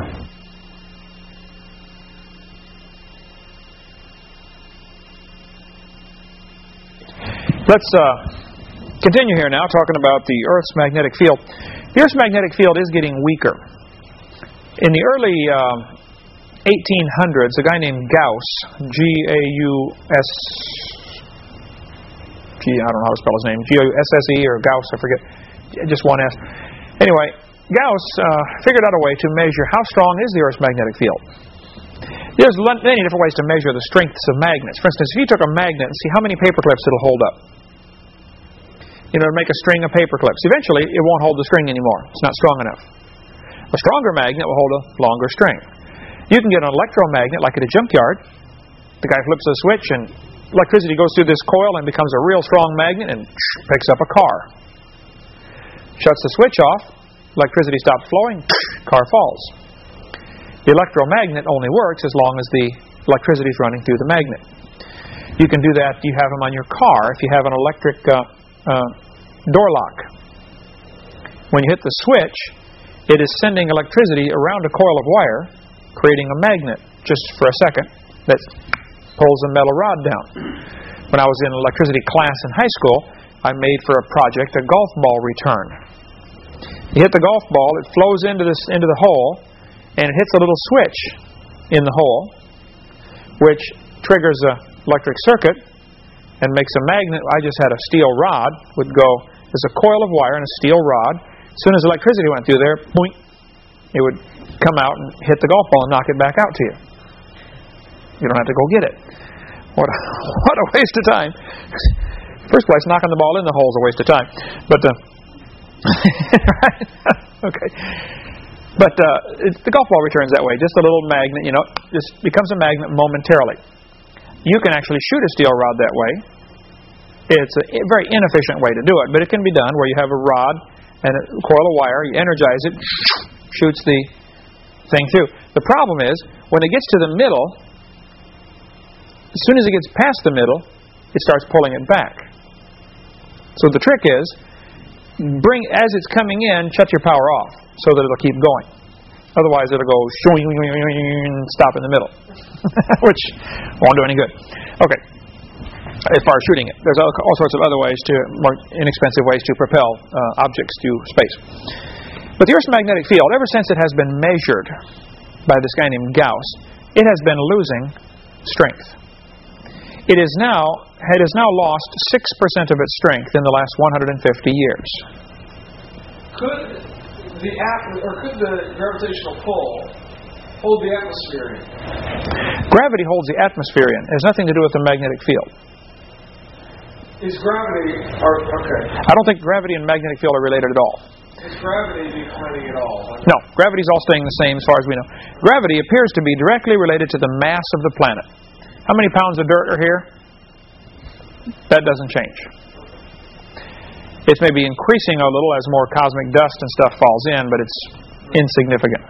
Let's uh, continue here now, talking about the Earth's magnetic field. The Earth's magnetic field is getting weaker. In the early uh, eighteen hundreds, a guy named Gauss, G A U S, G, I don't know how to spell his name, G A U S S E or Gauss, I forget, just one S. Anyway, Gauss uh, figured out a way to measure how strong is the Earth's magnetic field. There's many different ways to measure the strengths of magnets. For instance, if you took a magnet and see how many paper clips it'll hold up. You know, to make a string of paper clips. Eventually, it won't hold the string anymore. It's not strong enough. A stronger magnet will hold a longer string. You can get an electromagnet, like at a junkyard. The guy flips a switch and electricity goes through this coil and becomes a real strong magnet and picks up a car. Shuts the switch off, electricity stops flowing, car falls. The electromagnet only works as long as the electricity is running through the magnet. You can do that, you have them on your car if you have an electric uh, uh, door lock. When you hit the switch, it is sending electricity around a coil of wire, creating a magnet just for a second that pulls a metal rod down. When I was in electricity class in high school, I made for a project a golf ball return. You hit the golf ball, it flows into this into the hole, and it hits a little switch in the hole, which triggers an electric circuit and makes a magnet. I just had a steel rod, would go, there's a coil of wire and a steel rod. As soon as electricity went through there, boink, it would come out and hit the golf ball and knock it back out to you. You don't have to go get it. What a, what a waste of time. First place, knocking the ball in the hole is a waste of time. But, uh, okay. But uh, it, the golf ball returns that way. Just a little magnet, you know, just becomes a magnet momentarily. You can actually shoot a steel rod that way. It's a very inefficient way to do it, but it can be done where you have a rod and a coil of wire, you energize it, shoots the thing through. The problem is, when it gets to the middle, as soon as it gets past the middle, it starts pulling it back. So the trick is, bring as it's coming in, shut your power off so that it'll keep going. Otherwise, it'll go shooing and stop in the middle, which won't do any good. Okay. As far as shooting it, there's all, all sorts of other ways to, more inexpensive ways to propel uh, objects to space. But the Earth's magnetic field, ever since it has been measured by this guy named Gauss, it has been losing strength. It is now it has now lost six percent of its strength in the last one hundred fifty years. Could the at- or could the gravitational pull hold the atmosphere in? Gravity holds the atmosphere in. It has nothing to do with the magnetic field. Is gravity, or, okay. I don't think gravity and magnetic field are related at all. Is gravity declining at all? No, gravity's all staying the same as far as we know. Gravity appears to be directly related to the mass of the planet. How many pounds of dirt are here? That doesn't change. It's maybe increasing a little as more cosmic dust and stuff falls in, but it's insignificant.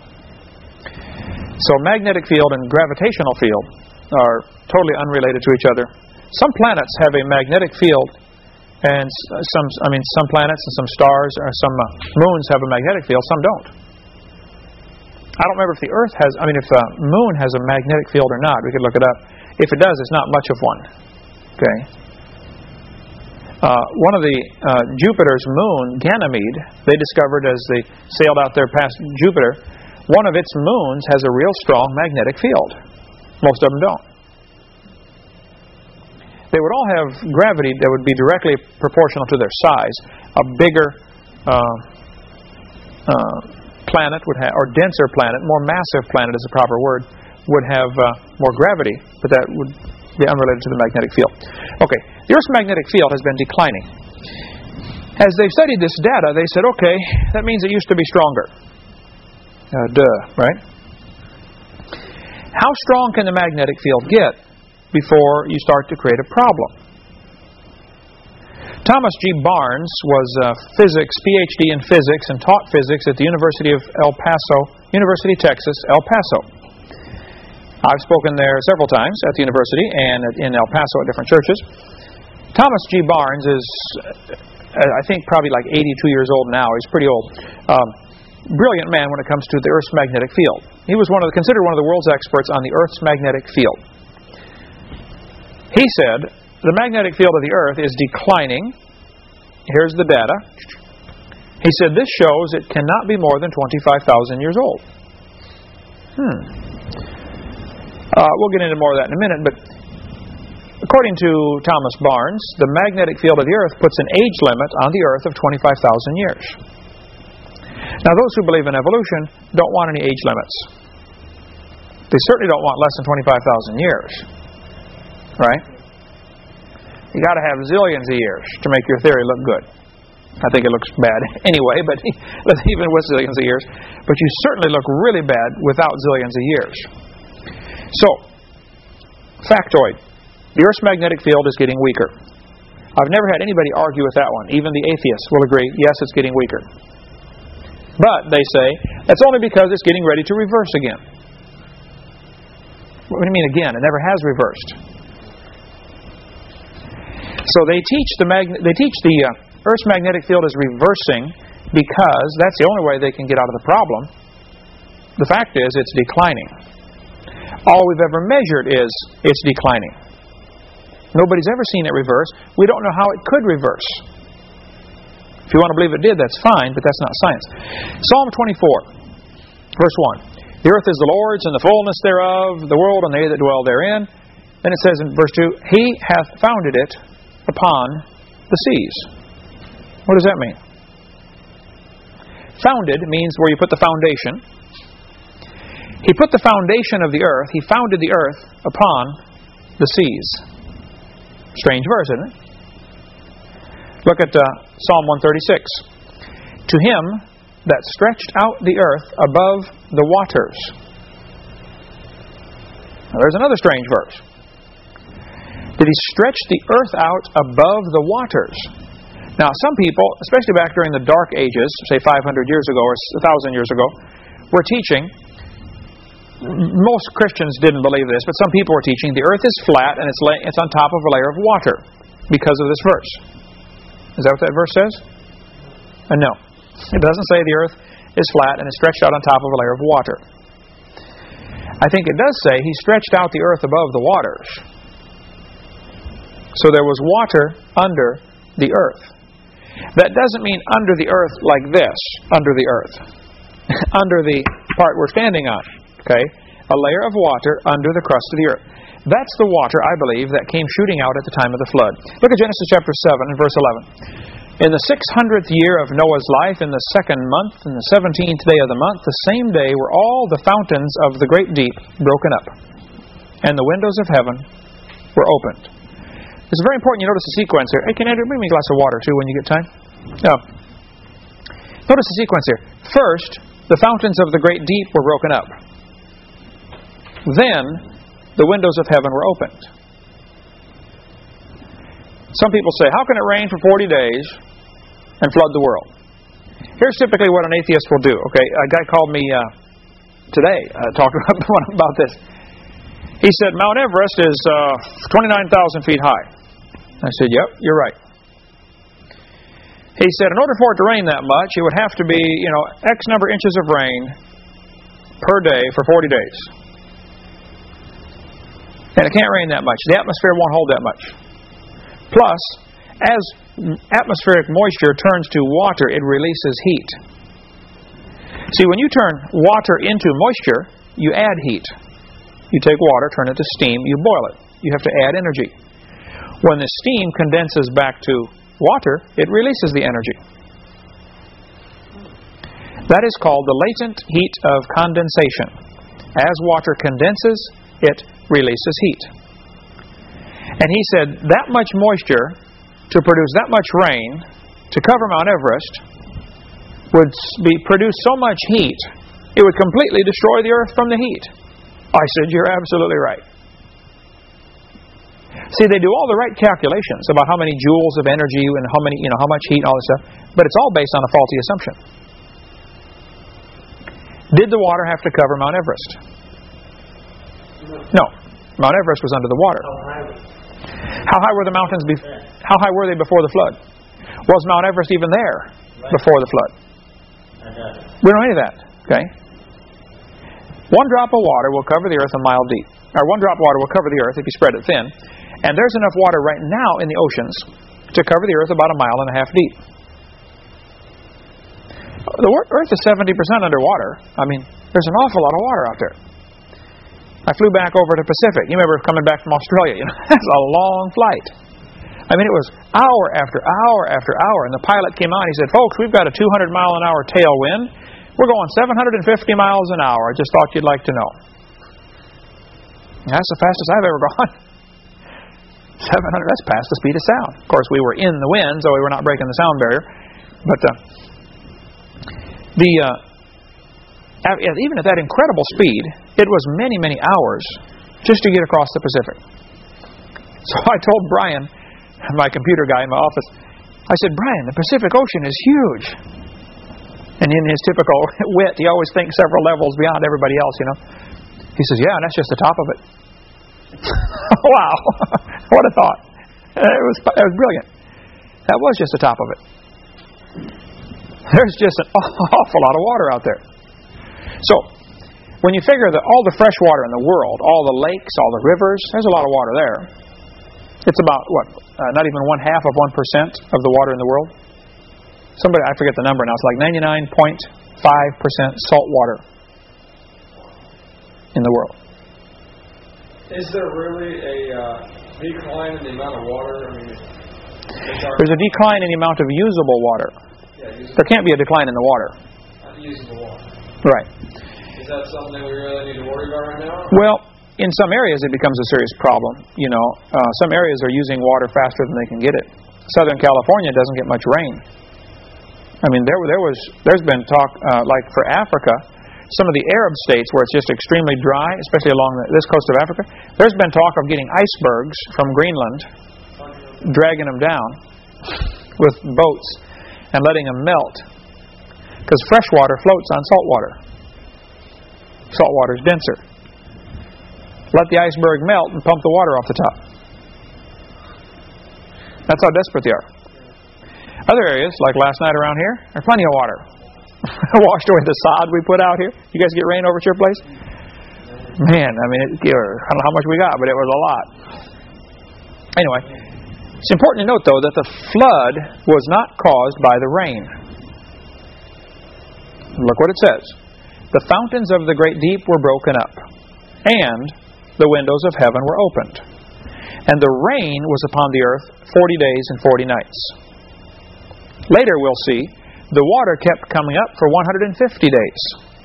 So magnetic field and gravitational field are totally unrelated to each other. Some planets have a magnetic field, and some, I mean, some planets and some stars or some uh, moons have a magnetic field. Some don't. I don't remember if the Earth has. I mean, if the moon has a magnetic field or not. We could look it up. If it does, it's not much of one. Okay. Uh, one of the uh, Jupiter's moon, Ganymede, they discovered as they sailed out there past Jupiter, one of its moons has a real strong magnetic field. Most of them don't. They would all have gravity that would be directly proportional to their size. A bigger uh, uh, planet would have, or denser planet, more massive planet is the proper word, would have uh, more gravity, but that would be unrelated to the magnetic field. Okay, the Earth's magnetic field has been declining. As they've studied this data, they said, okay, that means it used to be stronger. Uh, duh, right? How strong can the magnetic field get before you start to create a problem? Thomas G. Barnes was a physics, P H D in physics, and taught physics at the University of El Paso, University of Texas, El Paso. I've spoken there several times at the university and in El Paso at different churches. Thomas G. Barnes is, I think, probably like eighty-two years old now. He's pretty old. Um, brilliant man when it comes to the Earth's magnetic field. He was one of the, considered one of the world's experts on the Earth's magnetic field. He said, the magnetic field of the Earth is declining. Here's the data. He said, this shows it cannot be more than twenty-five thousand years old. Hmm. Uh, we'll get into more of that in a minute, but according to Thomas Barnes, the magnetic field of the Earth puts an age limit on the Earth of twenty-five thousand years. Now, those who believe in evolution don't want any age limits. They certainly don't want less than twenty-five thousand years. Right? You got to have zillions of years to make your theory look good. I think it looks bad anyway, but even with zillions of years. But you certainly look really bad without zillions of years. So, factoid. The Earth's magnetic field is getting weaker. I've never had anybody argue with that one. Even the atheists will agree, yes, it's getting weaker. But, they say, that's only because it's getting ready to reverse again. What do you mean again? It never has reversed. So they teach the mag- they teach the uh, Earth's magnetic field is reversing because that's the only way they can get out of the problem. The fact is, it's declining. All we've ever measured is it's declining. Nobody's ever seen it reverse. We don't know how it could reverse. If you want to believe it did, that's fine, but that's not science. Psalm twenty-four, verse one. The earth is the Lord's and the fullness thereof, the world and they that dwell therein. Then it says in verse two, He hath founded it upon the seas. What does that mean? Founded means where you put the foundation. He put the foundation of the earth, He founded the earth upon the seas. Strange verse, isn't it? Look at uh, Psalm one thirty-six. To Him that stretched out the earth above the waters. Now, there's another strange verse. Did He stretch the earth out above the waters? Now, some people, especially back during the Dark Ages, say five hundred years ago or one thousand years ago, were teaching, most Christians didn't believe this, but some people were teaching the earth is flat and it's, lay, it's on top of a layer of water because of this verse. Is that what that verse says? Uh, no. It doesn't say the earth is flat and is stretched out on top of a layer of water. I think it does say He stretched out the earth above the waters. So there was water under the earth. That doesn't mean under the earth like this, under the earth. Under the part we're standing on. Okay? A layer of water under the crust of the earth. That's the water, I believe, that came shooting out at the time of the flood. Look at Genesis chapter seven and verse eleven. In the six hundredth year of Noah's life, in the second month, in the seventeenth day of the month, the same day were all the fountains of the great deep broken up, and the windows of heaven were opened. It's very important you notice the sequence here. Hey, can Andrew bring me a glass of water too when you get time? No. Notice the sequence here. First, the fountains of the great deep were broken up. Then, the windows of heaven were opened. Some people say, how can it rain for forty days and flood the world? Here's typically what an atheist will do. Okay, a guy called me uh, today, uh, talking about this. He said, Mount Everest is uh, twenty-nine thousand feet high. I said, yep, you're right. He said, in order for it to rain that much, it would have to be, you know, X number inches of rain per day for forty days. And it can't rain that much. The atmosphere won't hold that much. Plus, as atmospheric moisture turns to water, it releases heat. See, when you turn water into moisture, you add heat. You take water, turn it to steam, you boil it. You have to add energy. When the steam condenses back to water, it releases the energy. That is called the latent heat of condensation. As water condenses, it releases heat. And he said that much moisture to produce that much rain to cover Mount Everest would be produce so much heat it would completely destroy the earth from the heat. I said, you're absolutely right. See, they do all the right calculations about how many joules of energy and how many, you know, how much heat and all this stuff, but it's all based on a faulty assumption. Did the water have to cover Mount Everest? No. Mount Everest was under the water. How high were the mountains? Be- how high were they before the flood? Was Mount Everest even there before the flood? We don't know any of that. Okay. One drop of water will cover the earth a mile deep. Or one drop of water will cover the earth if you spread it thin. And there's enough water right now in the oceans to cover the earth about a mile and a half deep. The earth is seventy percent underwater. I mean, there's an awful lot of water out there. I flew back over to Pacific. You remember coming back from Australia. You know, that's a long flight. I mean, it was hour after hour after hour. And the pilot came on. He said, folks, we've got a two hundred mile an hour tailwind. We're going seven hundred fifty miles an hour. I just thought you'd like to know. That's the fastest I've ever gone. seven hundred, that's past the speed of sound. Of course, we were in the wind, so we were not breaking the sound barrier. But uh, the uh, even at that incredible speed, it was many, many hours just to get across the Pacific. So I told Brian, my computer guy in my office, I said, Brian, the Pacific Ocean is huge. And in his typical wit, he always thinks several levels beyond everybody else, you know. He says, yeah, and that's just the top of it. Wow. What a thought. It was, it was brilliant. That was just the top of it. There's just an awful lot of water out there. So, when you figure that all the fresh water in the world, all the lakes, all the rivers, there's a lot of water there. It's about, what, uh, not even one half of one percent of the water in the world. Somebody, I forget the number now, it's like ninety-nine point five percent salt water in the world. Is there really a uh, decline in the amount of water? I mean, there's a decline in the amount of usable water. Yeah, usable. There can't be a decline in the water. Not usable water. Right. Is that something we really need to worry about right now? Well, in some areas it becomes a serious problem. You know, uh, some areas are using water faster than they can get it. Southern California doesn't get much rain. I mean, there there was there's been talk uh, like for Africa, some of the Arab states where it's just extremely dry, especially along the, this coast of Africa. There's been talk of getting icebergs from Greenland, dragging them down with boats and letting them melt, because fresh water floats on salt water. Salt water is denser. Let the iceberg melt and pump the water off the top. That's how desperate they are. Other areas, like last night around here, there's plenty of water. washed away the sod we put out here. You guys get rain over at your place? Man, I mean, it, I don't know how much we got, but it was a lot. Anyway, it's important to note, though, that the flood was not caused by the rain. Look what it says. The fountains of the great deep were broken up, and the windows of heaven were opened. And the rain was upon the earth forty days and forty nights. Later we'll see, the water kept coming up for one hundred fifty days.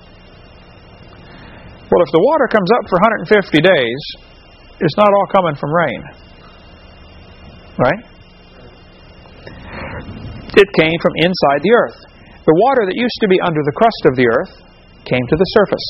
Well, if the water comes up for one hundred fifty days, it's not all coming from rain. Right? It came from inside the earth. The water that used to be under the crust of the earth came to the surface.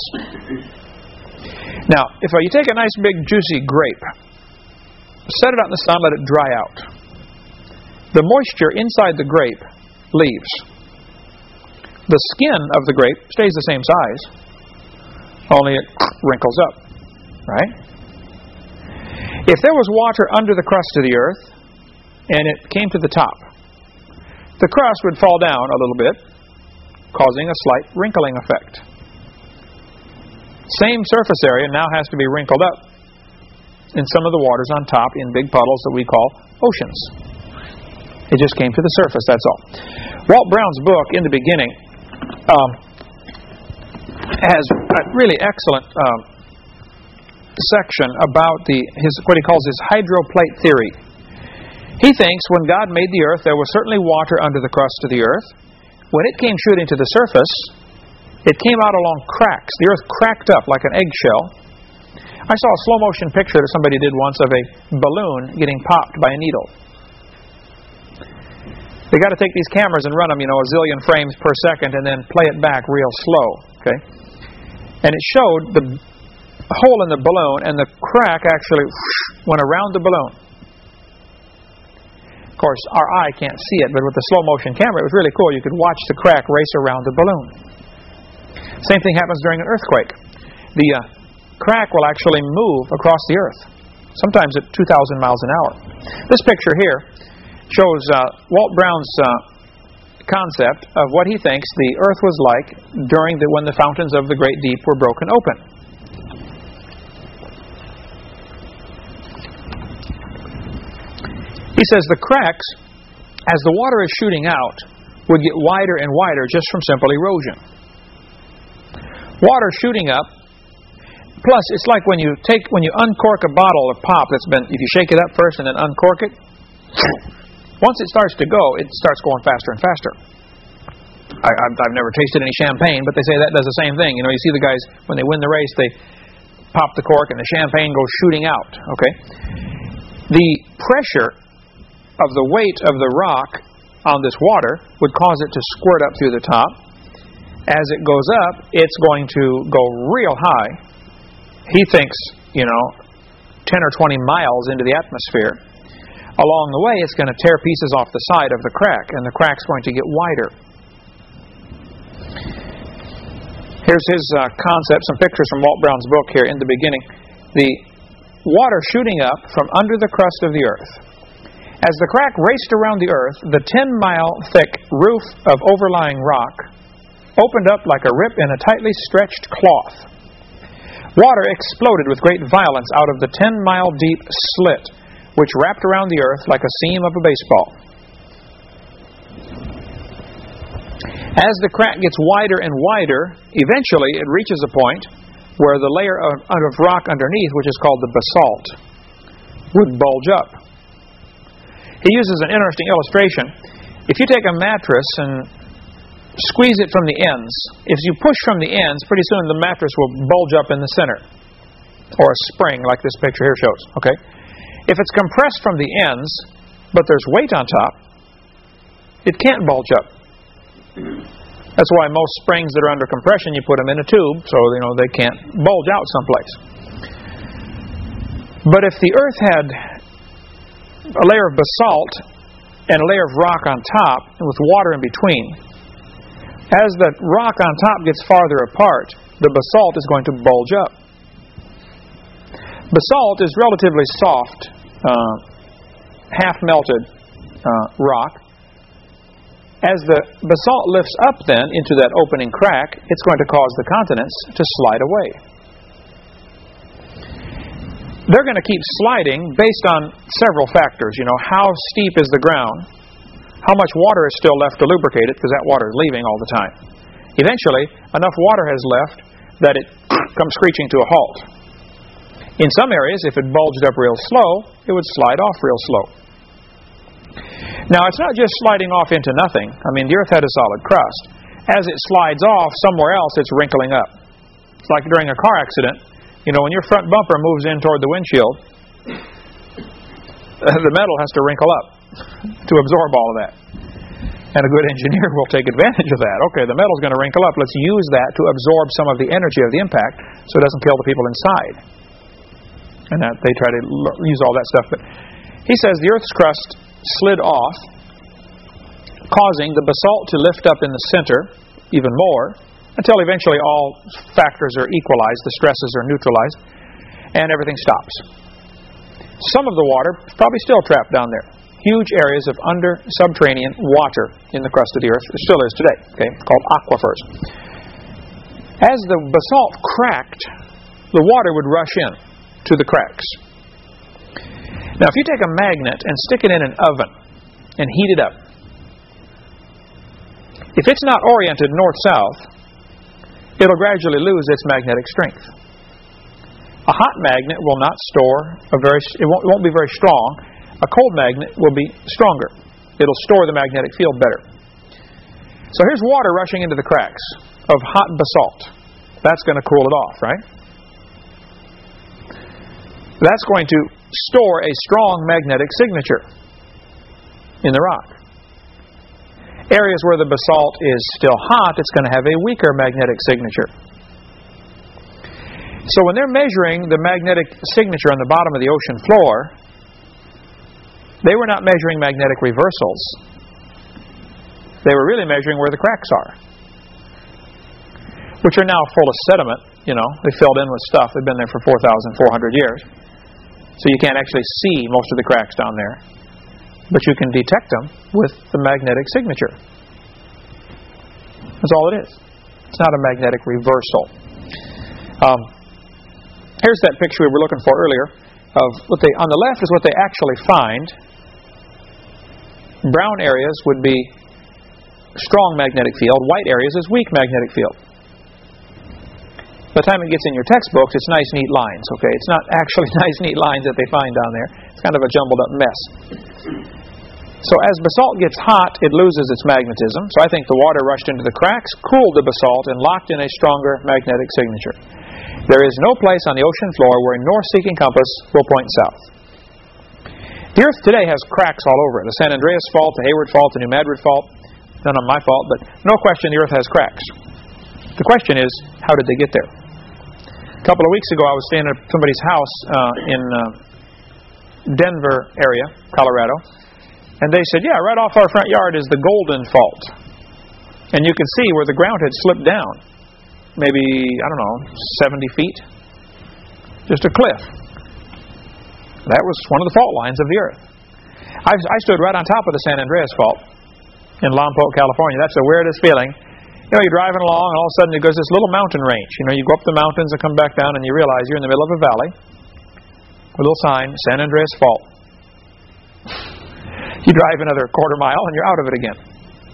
Now, if you take a nice big juicy grape, set it out in the sun, let it dry out. The moisture inside the grape leaves. The skin of the grape stays the same size, only it wrinkles up. Right? If there was water under the crust of the earth, and it came to the top, the crust would fall down a little bit, causing a slight wrinkling effect. Same surface area now has to be wrinkled up in some of the waters on top in big puddles that we call oceans. It just came to the surface, that's all. Walt Brown's book, In the Beginning, um, has a really excellent um, section about the his what he calls his hydroplate theory. He thinks when God made the earth, there was certainly water under the crust of the earth. When it came shooting to the surface, it came out along cracks. The earth cracked up like an eggshell. I saw a slow-motion picture that somebody did once of a balloon getting popped by a needle. They got to take these cameras and run them, you know, a zillion frames per second and then play it back real slow. Okay, and it showed the hole in the balloon, and the crack actually went around the balloon. Of course, our eye can't see it, but with the slow-motion camera, it was really cool. You could watch the crack race around the balloon. Same thing happens during an earthquake. The uh, crack will actually move across the earth, sometimes at two thousand miles an hour. This picture here shows uh, Walt Brown's uh, concept of what he thinks the earth was like during the, when the fountains of the great deep were broken open. He says the cracks, as the water is shooting out, would get wider and wider just from simple erosion. Water shooting up, plus it's like when you take when you uncork a bottle of pop that's been, if you shake it up first and then uncork it, once it starts to go, it starts going faster and faster. I, I've, I've never tasted any champagne, but they say that does the same thing. You know, you see the guys, when they win the race, they pop the cork and the champagne goes shooting out. Okay, the pressure of the weight of the rock on this water would cause it to squirt up through the top. As it goes up, it's going to go real high. He thinks, you know, ten or twenty miles into the atmosphere. Along the way, it's going to tear pieces off the side of the crack, and the crack's going to get wider. Here's his uh, concept, some pictures from Walt Brown's book here in the beginning. The water shooting up from under the crust of the earth. As the crack raced around the earth, the ten-mile-thick roof of overlying rock opened up like a rip in a tightly stretched cloth. Water exploded with great violence out of the ten-mile-deep slit, which wrapped around the earth like a seam of a baseball. As the crack gets wider and wider, eventually it reaches a point where the layer of, of rock underneath, which is called the basalt, would bulge up. He uses an interesting illustration. If you take a mattress and squeeze it from the ends, if you push from the ends, pretty soon the mattress will bulge up in the center. Or a spring, like this picture here shows. Okay? If it's compressed from the ends, but there's weight on top, it can't bulge up. That's why most springs that are under compression, you put them in a tube, so you know they can't bulge out someplace. But if the earth had a layer of basalt and a layer of rock on top, and with water in between, as the rock on top gets farther apart, the basalt is going to bulge up. Basalt is relatively soft, uh, half-melted uh, rock. As the basalt lifts up then into that opening crack, it's going to cause the continents to slide away. They're going to keep sliding based on several factors. You know, how steep is the ground? How much water is still left to lubricate it, because that water is leaving all the time. Eventually, enough water has left that it comes screeching to a halt. In some areas, if it bulged up real slow, it would slide off real slow. Now, it's not just sliding off into nothing. I mean, the Earth had a solid crust. As it slides off, somewhere else it's wrinkling up. It's like during a car accident. You know, when your front bumper moves in toward the windshield, the metal has to wrinkle up to absorb all of that. And a good engineer will take advantage of that. Okay, the metal's going to wrinkle up. Let's use that to absorb some of the energy of the impact so it doesn't kill the people inside. And that they try to l- use all that stuff. But he says the Earth's crust slid off, causing the basalt to lift up in the center even more, until eventually all factors are equalized, the stresses are neutralized, and everything stops. Some of the water is probably still trapped down there. Huge areas of under-subterranean water in the crust of the Earth. It still is today, okay, called aquifers. As the basalt cracked, the water would rush in to the cracks. Now, if you take a magnet and stick it in an oven and heat it up, if it's not oriented north-south, it'll gradually lose its magnetic strength. A hot magnet will not store a very, it won't, it won't be very strong. A cold magnet will be stronger. It'll store the magnetic field better. So here's water rushing into the cracks of hot basalt. That's going to cool it off, right? That's going to store a strong magnetic signature in the rock. Areas where the basalt is still hot, it's going to have a weaker magnetic signature. So when they're measuring the magnetic signature on the bottom of the ocean floor, they were not measuring magnetic reversals. They were really measuring where the cracks are, which are now full of sediment. You know, they filled in with stuff. They've been there for four thousand four hundred years. So you can't actually see most of the cracks down there. But you can detect them with the magnetic signature. That's all it is. It's not a magnetic reversal. Um, here's that picture we were looking for earlier. Of what they on the left is what they actually find. Brown areas would be strong magnetic field. White areas is weak magnetic field. By the time it gets in your textbooks, it's nice, neat lines. Okay, it's not actually nice, neat lines that they find down there. It's kind of a jumbled up mess. So as basalt gets hot, it loses its magnetism. So I think the water rushed into the cracks, cooled the basalt, and locked in a stronger magnetic signature. There is no place on the ocean floor where a north-seeking compass will point south. The Earth today has cracks all over it. The San Andreas Fault, the Hayward Fault, the New Madrid Fault. None of my fault, but no question the Earth has cracks. The question is, how did they get there? A couple of weeks ago, I was staying at somebody's house uh, in uh, Denver area, Colorado, and they said, yeah, right off our front yard is the Golden Fault. And you can see where the ground had slipped down. Maybe, I don't know, seventy feet. Just a cliff. That was one of the fault lines of the Earth. I, I stood right on top of the San Andreas Fault in Lompoc, California. That's the weirdest feeling. You know, you're driving along, and all of a sudden there's this little mountain range. You know, you go up the mountains and come back down, and you realize you're in the middle of a valley with a little sign, San Andreas Fault. You drive another quarter mile, and you're out of it again.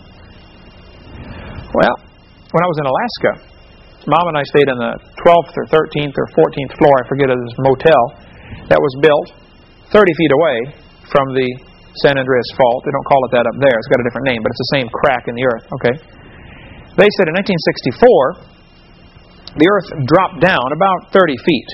Well, when I was in Alaska, Mom and I stayed in the twelfth or thirteenth or fourteenth floor, I forget, of this motel that was built thirty feet away from the San Andreas Fault. They don't call it that up there. It's got a different name, but it's the same crack in the Earth. Okay. They said in nineteen sixty-four, the Earth dropped down about thirty feet.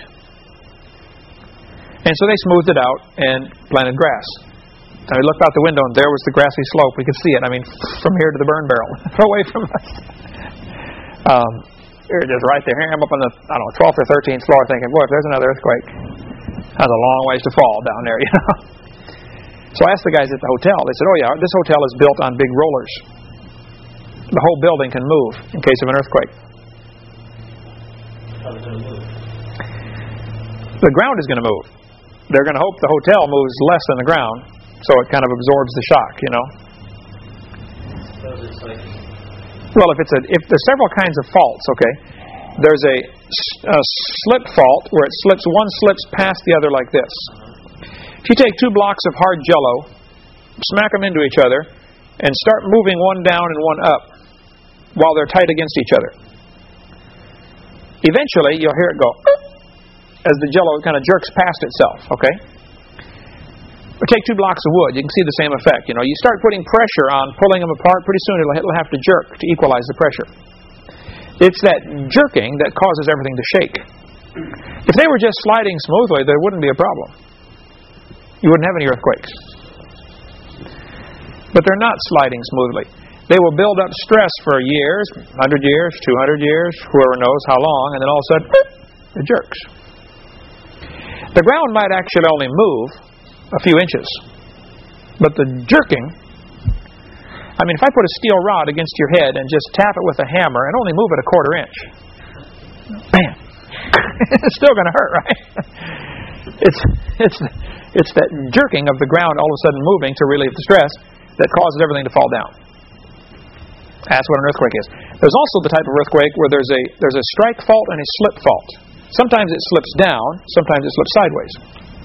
And so they smoothed it out and planted grass. And we looked out the window, and there was the grassy slope. We could see it. I mean, from here to the burn barrel, away from us. Um, You're just right there. Here I'm up on the, I don't know, twelfth or thirteenth floor thinking, boy, if there's another earthquake, that's a long ways to fall down there, you know. So I asked the guys at the hotel. They said, oh, yeah, this hotel is built on big rollers. The whole building can move in case of an earthquake. The ground is going to move. They're going to hope the hotel moves less than the ground, so it kind of absorbs the shock, you know. Does it spiking? Well, if it's a if there's several kinds of faults, okay, there's a, a slip fault where it slips one slips past the other like this. If you take two blocks of hard Jell-O, smack them into each other, and start moving one down and one up while they're tight against each other, eventually you'll hear it go as the Jell-O kind of jerks past itself. Okay. Or take two blocks of wood, you can see the same effect. You know, you start putting pressure on, pulling them apart, pretty soon it'll, it'll have to jerk to equalize the pressure. It's that jerking that causes everything to shake. If they were just sliding smoothly, there wouldn't be a problem. You wouldn't have any earthquakes. But they're not sliding smoothly. They will build up stress for years, one hundred years, two hundred years, whoever knows how long, and then all of a sudden, it jerks. The ground might actually only move a few inches. But the jerking, I mean, if I put a steel rod against your head and just tap it with a hammer and only move it a quarter inch, bam, it's still going to hurt, right? It's it's it's that jerking of the ground all of a sudden moving to relieve the stress that causes everything to fall down. That's what an earthquake is. There's also the type of earthquake where there's a there's a strike fault and a slip fault. Sometimes it slips down, sometimes it slips sideways.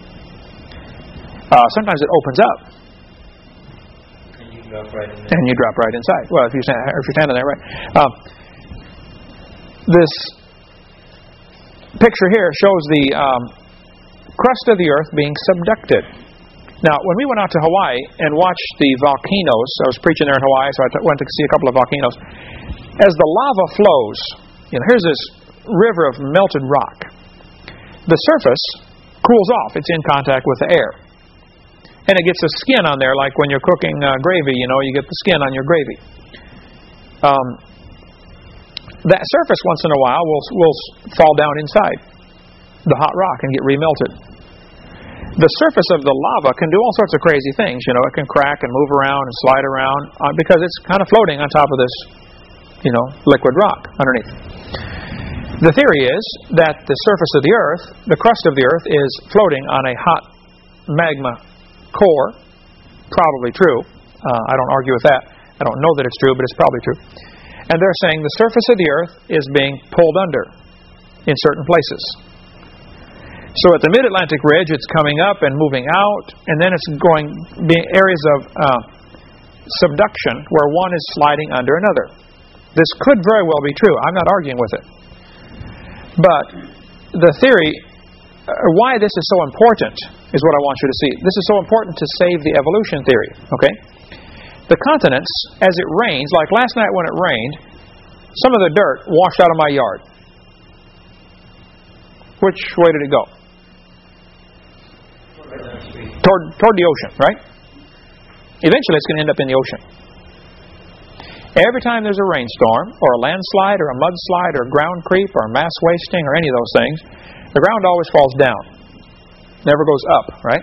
Uh, sometimes it opens up. And you drop right in there. And you drop right inside. Well, if you stand, if you're standing there, right. Um, this picture here shows the um, crust of the earth being subducted. Now, when we went out to Hawaii and watched the volcanoes, I was preaching there in Hawaii, so I t- went to see a couple of volcanoes. As the lava flows, you know, here's this river of melted rock. The surface cools off. It's in contact with the air. And it gets a skin on there, like when you're cooking uh, gravy, you know, you get the skin on your gravy. Um, that surface, once in a while, will, will fall down inside the hot rock and get remelted. The surface of the lava can do all sorts of crazy things. You know, it can crack and move around and slide around uh, because it's kind of floating on top of this, you know, liquid rock underneath. The theory is that the surface of the earth, the crust of the earth, is floating on a hot magma core. Probably true. Uh, I don't argue with that. I don't know that it's true, but it's probably true. And they're saying the surface of the earth is being pulled under in certain places. So at the Mid-Atlantic Ridge, it's coming up and moving out, and then it's going being areas of uh, subduction where one is sliding under another. This could very well be true. I'm not arguing with it. But the theory, uh, why this is so important, is what I want you to see. This is so important to save the evolution theory. Okay? The continents, as it rains, like last night when it rained, some of the dirt washed out of my yard. Which way did it go? Toward, toward the ocean, right? Eventually it's going to end up in the ocean. Every time there's a rainstorm, or a landslide, or a mudslide, or a ground creep, or mass wasting, or any of those things, the ground always falls down. Never goes up, right?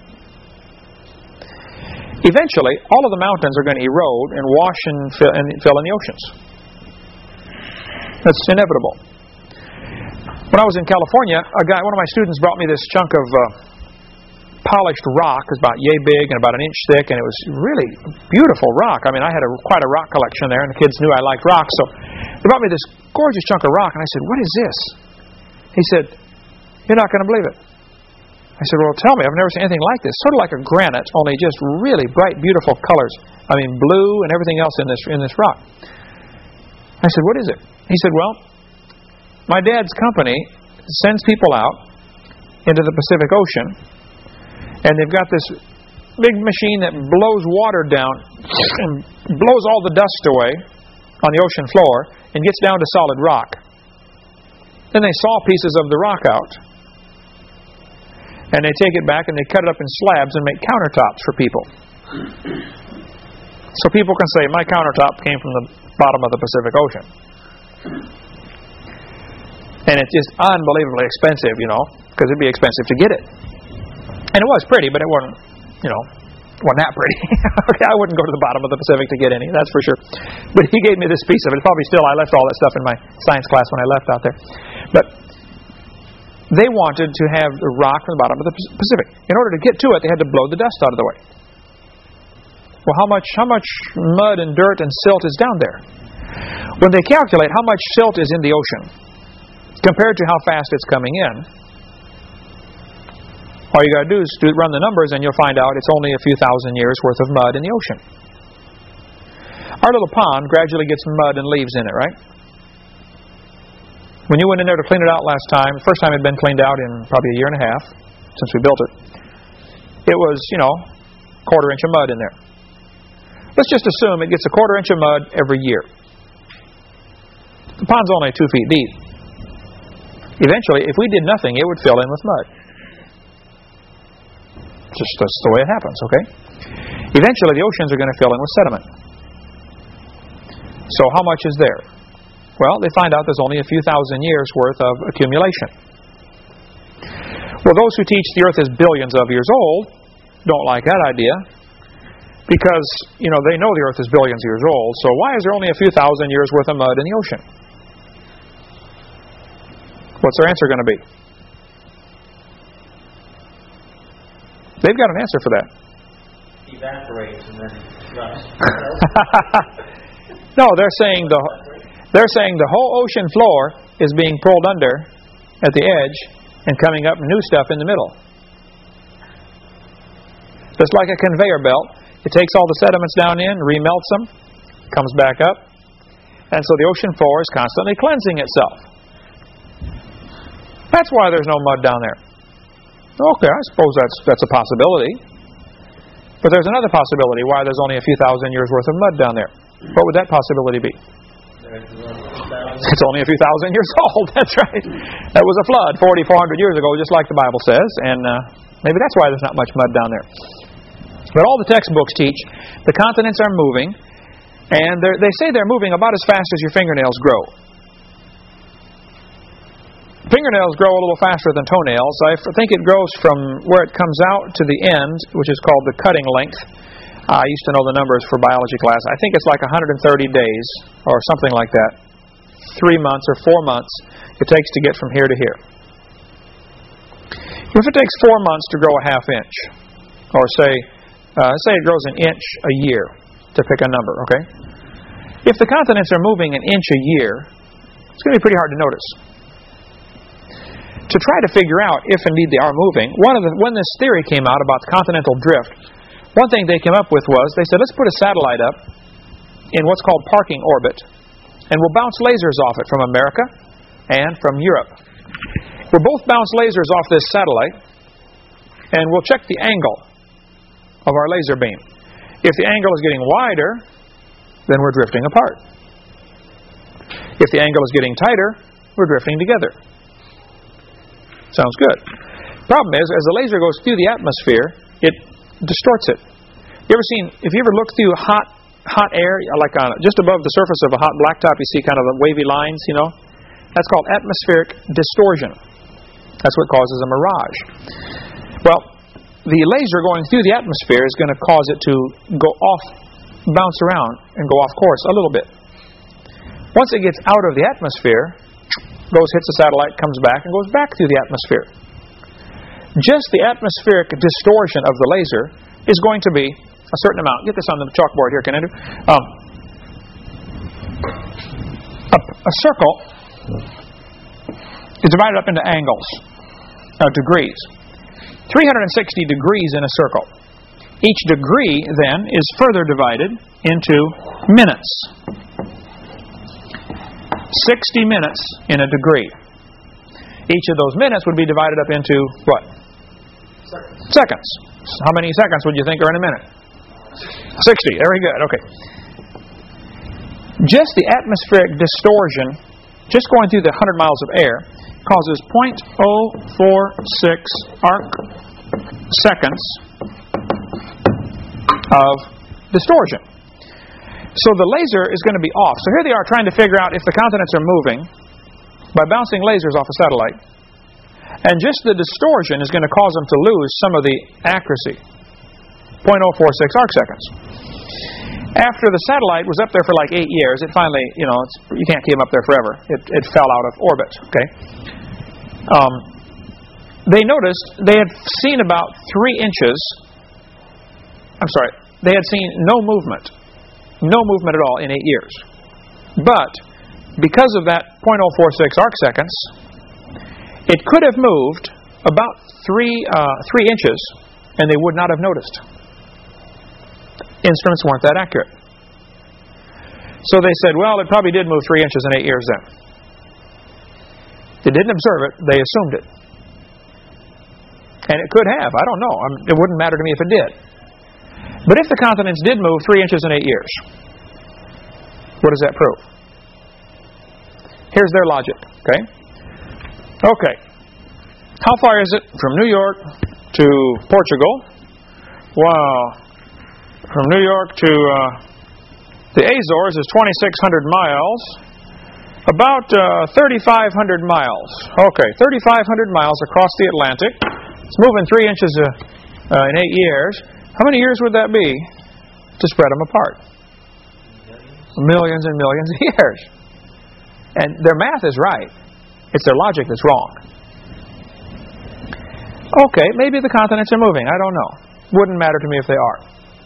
Eventually, all of the mountains are going to erode and wash and fill, and fill in the oceans. That's inevitable. When I was in California, a guy, one of my students brought me this chunk of uh, polished rock. It was about yay big and about an inch thick, and it was really beautiful rock. I mean, I had a, quite a rock collection there, and the kids knew I liked rocks, so they brought me this gorgeous chunk of rock, and I said, "What is this?" He said, "You're not going to believe it." I said, "Well, tell me. I've never seen anything like this. Sort of like a granite, only just really bright, beautiful colors. I mean, blue and everything else in this in this rock." I said, "What is it?" He said, "Well, my dad's company sends people out into the Pacific Ocean, and they've got this big machine that blows water down and blows all the dust away on the ocean floor and gets down to solid rock. Then they saw pieces of the rock out, and they take it back and they cut it up in slabs and make countertops for people. So people can say, my countertop came from the bottom of the Pacific Ocean." And it's just unbelievably expensive, you know, because it'd be expensive to get it. And it was pretty, but it wasn't, you know, wasn't that pretty. Okay, I wouldn't go to the bottom of the Pacific to get any, that's for sure. But he gave me this piece of it. It's probably still, I left all that stuff in my science class when I left out there. But they wanted to have the rock from the bottom of the Pacific. In order to get to it, they had to blow the dust out of the way. Well, how much, how much mud and dirt and silt is down there? When they calculate how much silt is in the ocean compared to how fast it's coming in, all you got to do is do, run the numbers, and you'll find out it's only a few thousand years worth of mud in the ocean. Our little pond gradually gets mud and leaves in it, right? When you went in there to clean it out last time, the first time it had been cleaned out in probably a year and a half since we built it, it was, you know, a quarter inch of mud in there. Let's just assume it gets a quarter inch of mud every year. The pond's only two feet deep. Eventually, if we did nothing, it would fill in with mud. Just that's the way it happens, okay? Eventually, the oceans are going to fill in with sediment. So how much is there? Well, they find out there's only a few thousand years worth of accumulation. Well, those who teach the earth is billions of years old don't like that idea because, you know, they know the earth is billions of years old. So why is there only a few thousand years worth of mud in the ocean? What's their answer going to be? They've got an answer for that. Evaporates and then rusts. No, they're saying the they're saying the whole ocean floor is being pulled under at the edge and coming up new stuff in the middle. Just like a conveyor belt, it takes all the sediments down in, remelts them, comes back up, and so the ocean floor is constantly cleansing itself. That's why there's no mud down there. Okay, I suppose that's that's a possibility. But there's another possibility why there's only a few thousand years worth of mud down there. What would that possibility be? It's only a few thousand years old. That's right. That was a flood forty-four hundred years ago, just like the Bible says. And uh, maybe that's why there's not much mud down there. But all the textbooks teach the continents are moving, and they say they're moving about as fast as your fingernails grow. Fingernails grow a little faster than toenails. I think it grows from where it comes out to the end, which is called the cutting length. I used to know the numbers for biology class. I think it's like one hundred thirty days or something like that. Three months or four months it takes to get from here to here. If it takes four months to grow a half inch, or say, uh, say it grows an inch a year, to pick a number, okay? If the continents are moving an inch a year, it's going to be pretty hard to notice. To try to figure out if indeed they are moving, one of the, when this theory came out about the continental drift, one thing they came up with was, they said, let's put a satellite up in what's called parking orbit, and we'll bounce lasers off it from America and from Europe. We'll both bounce lasers off this satellite, and we'll check the angle of our laser beam. If the angle is getting wider, then we're drifting apart. If the angle is getting tighter, we're drifting together. Sounds good. Problem is, as the laser goes through the atmosphere, it distorts it. You ever seen, if you ever look through hot hot air, like on just above the surface of a hot blacktop, you see kind of the wavy lines, you know? That's called atmospheric distortion. That's what causes a mirage. Well, the laser going through the atmosphere is going to cause it to go off, bounce around, and go off course a little bit. Once it gets out of the atmosphere, goes, hits the satellite, comes back, and goes back through the atmosphere. Just the atmospheric distortion of the laser is going to be a certain amount. Get this on the chalkboard here, can I do? Um, a, a circle is divided up into angles, uh, degrees. three hundred sixty degrees in a circle. Each degree, then, is further divided into minutes. sixty minutes in a degree. Each of those minutes would be divided up into what? Seconds. Seconds. How many seconds would you think are in a minute? sixty. Very good. Okay. Just the atmospheric distortion, just going through the one hundred miles of air, causes zero point zero four six arc seconds of distortion. So the laser is going to be off. So here they are trying to figure out if the continents are moving by bouncing lasers off a satellite. And just the distortion is going to cause them to lose some of the accuracy. zero point zero four six arc seconds. After the satellite was up there for like eight years, it finally, you know, it's, you can't keep them up there forever. It, it fell out of orbit, okay? Um, they noticed they had seen about three inches, I'm sorry, they had seen no movement. No movement at all in eight years. But because of that zero point zero four six arc seconds, it could have moved about three, uh, three inches, and they would not have noticed. Instruments weren't that accurate. So they said, well, it probably did move three inches in eight years then. They didn't observe it. They assumed it. And it could have. I don't know. I mean, it wouldn't matter to me if it did. But if the continents did move three inches in eight years, what does that prove? Here's their logic. Okay? Okay. How far is it from New York to Portugal? Wow. From New York to uh, the Azores is twenty-six hundred miles. About uh, thirty-five hundred miles. Okay, thirty-five hundred miles across the Atlantic. It's moving three inches uh, uh, in eight years. How many years would that be to spread them apart? Millions and millions of years. And their math is right. It's their logic that's wrong. Okay, maybe the continents are moving. I don't know. Wouldn't matter to me if they are.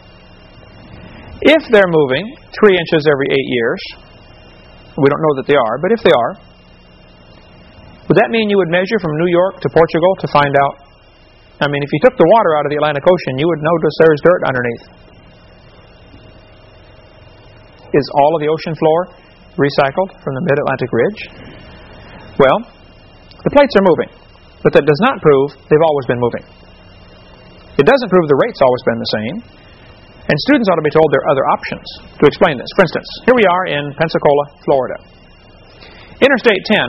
If they're moving three inches every eight years, we don't know that they are, but if they are, would that mean you would measure from New York to Portugal to find out? I mean, if you took the water out of the Atlantic Ocean, you would notice there's dirt underneath. Is all of the ocean floor recycled from the mid-Atlantic ridge? Well, the plates are moving, but that does not prove they've always been moving. It doesn't prove the rate's always been the same. And students ought to be told there are other options to explain this. For instance, here we are in Pensacola, Florida. Interstate ten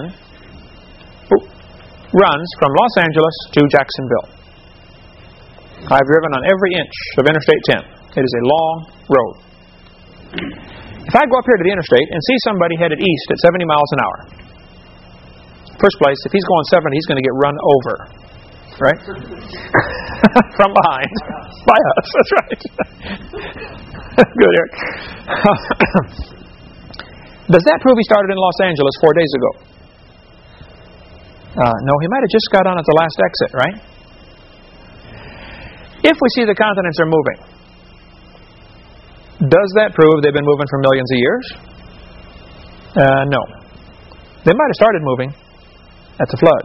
runs from Los Angeles to Jacksonville. I've driven on every inch of Interstate ten. It is a long road. If I go up here to the interstate and see somebody headed east at seventy miles an hour, first place, if he's going seventy, he's going to get run over. Right? From behind. By us, that's right. Good, Eric. Does that prove he started in Los Angeles four days ago? Uh, no, he might have just got on at the last exit, right? If we see the continents are moving, does that prove they've been moving for millions of years? Uh, no. They might have started moving at the flood.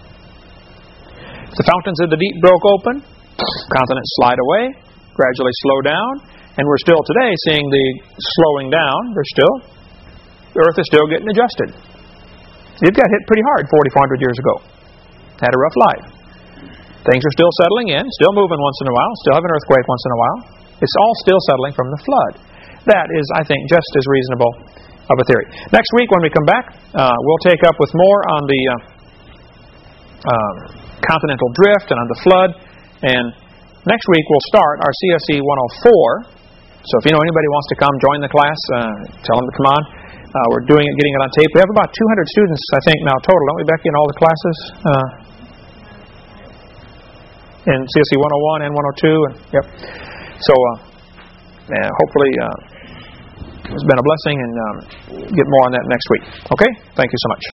The fountains of the deep broke open, continents slide away, gradually slow down, and we're still today seeing the slowing down. They're still, the Earth is still getting adjusted. It got hit pretty hard forty-four hundred years ago. Had a rough life. Things are still settling in, still moving once in a while, still have an earthquake once in a while. It's all still settling from the flood. That is, I think, just as reasonable of a theory. Next week when we come back, uh, we'll take up with more on the uh, uh, continental drift and on the flood. And next week we'll start our C S E one oh four. So if you know anybody wants to come join the class, uh, tell them to come on. Uh, we're doing it, getting it on tape. We have about two hundred students, I think, now total, don't we, Becky, in all the classes? Uh, in C S E one oh one and one oh two. And, yep. So uh, yeah, hopefully uh, it's been a blessing, and um, get more on that next week. Okay? Thank you so much.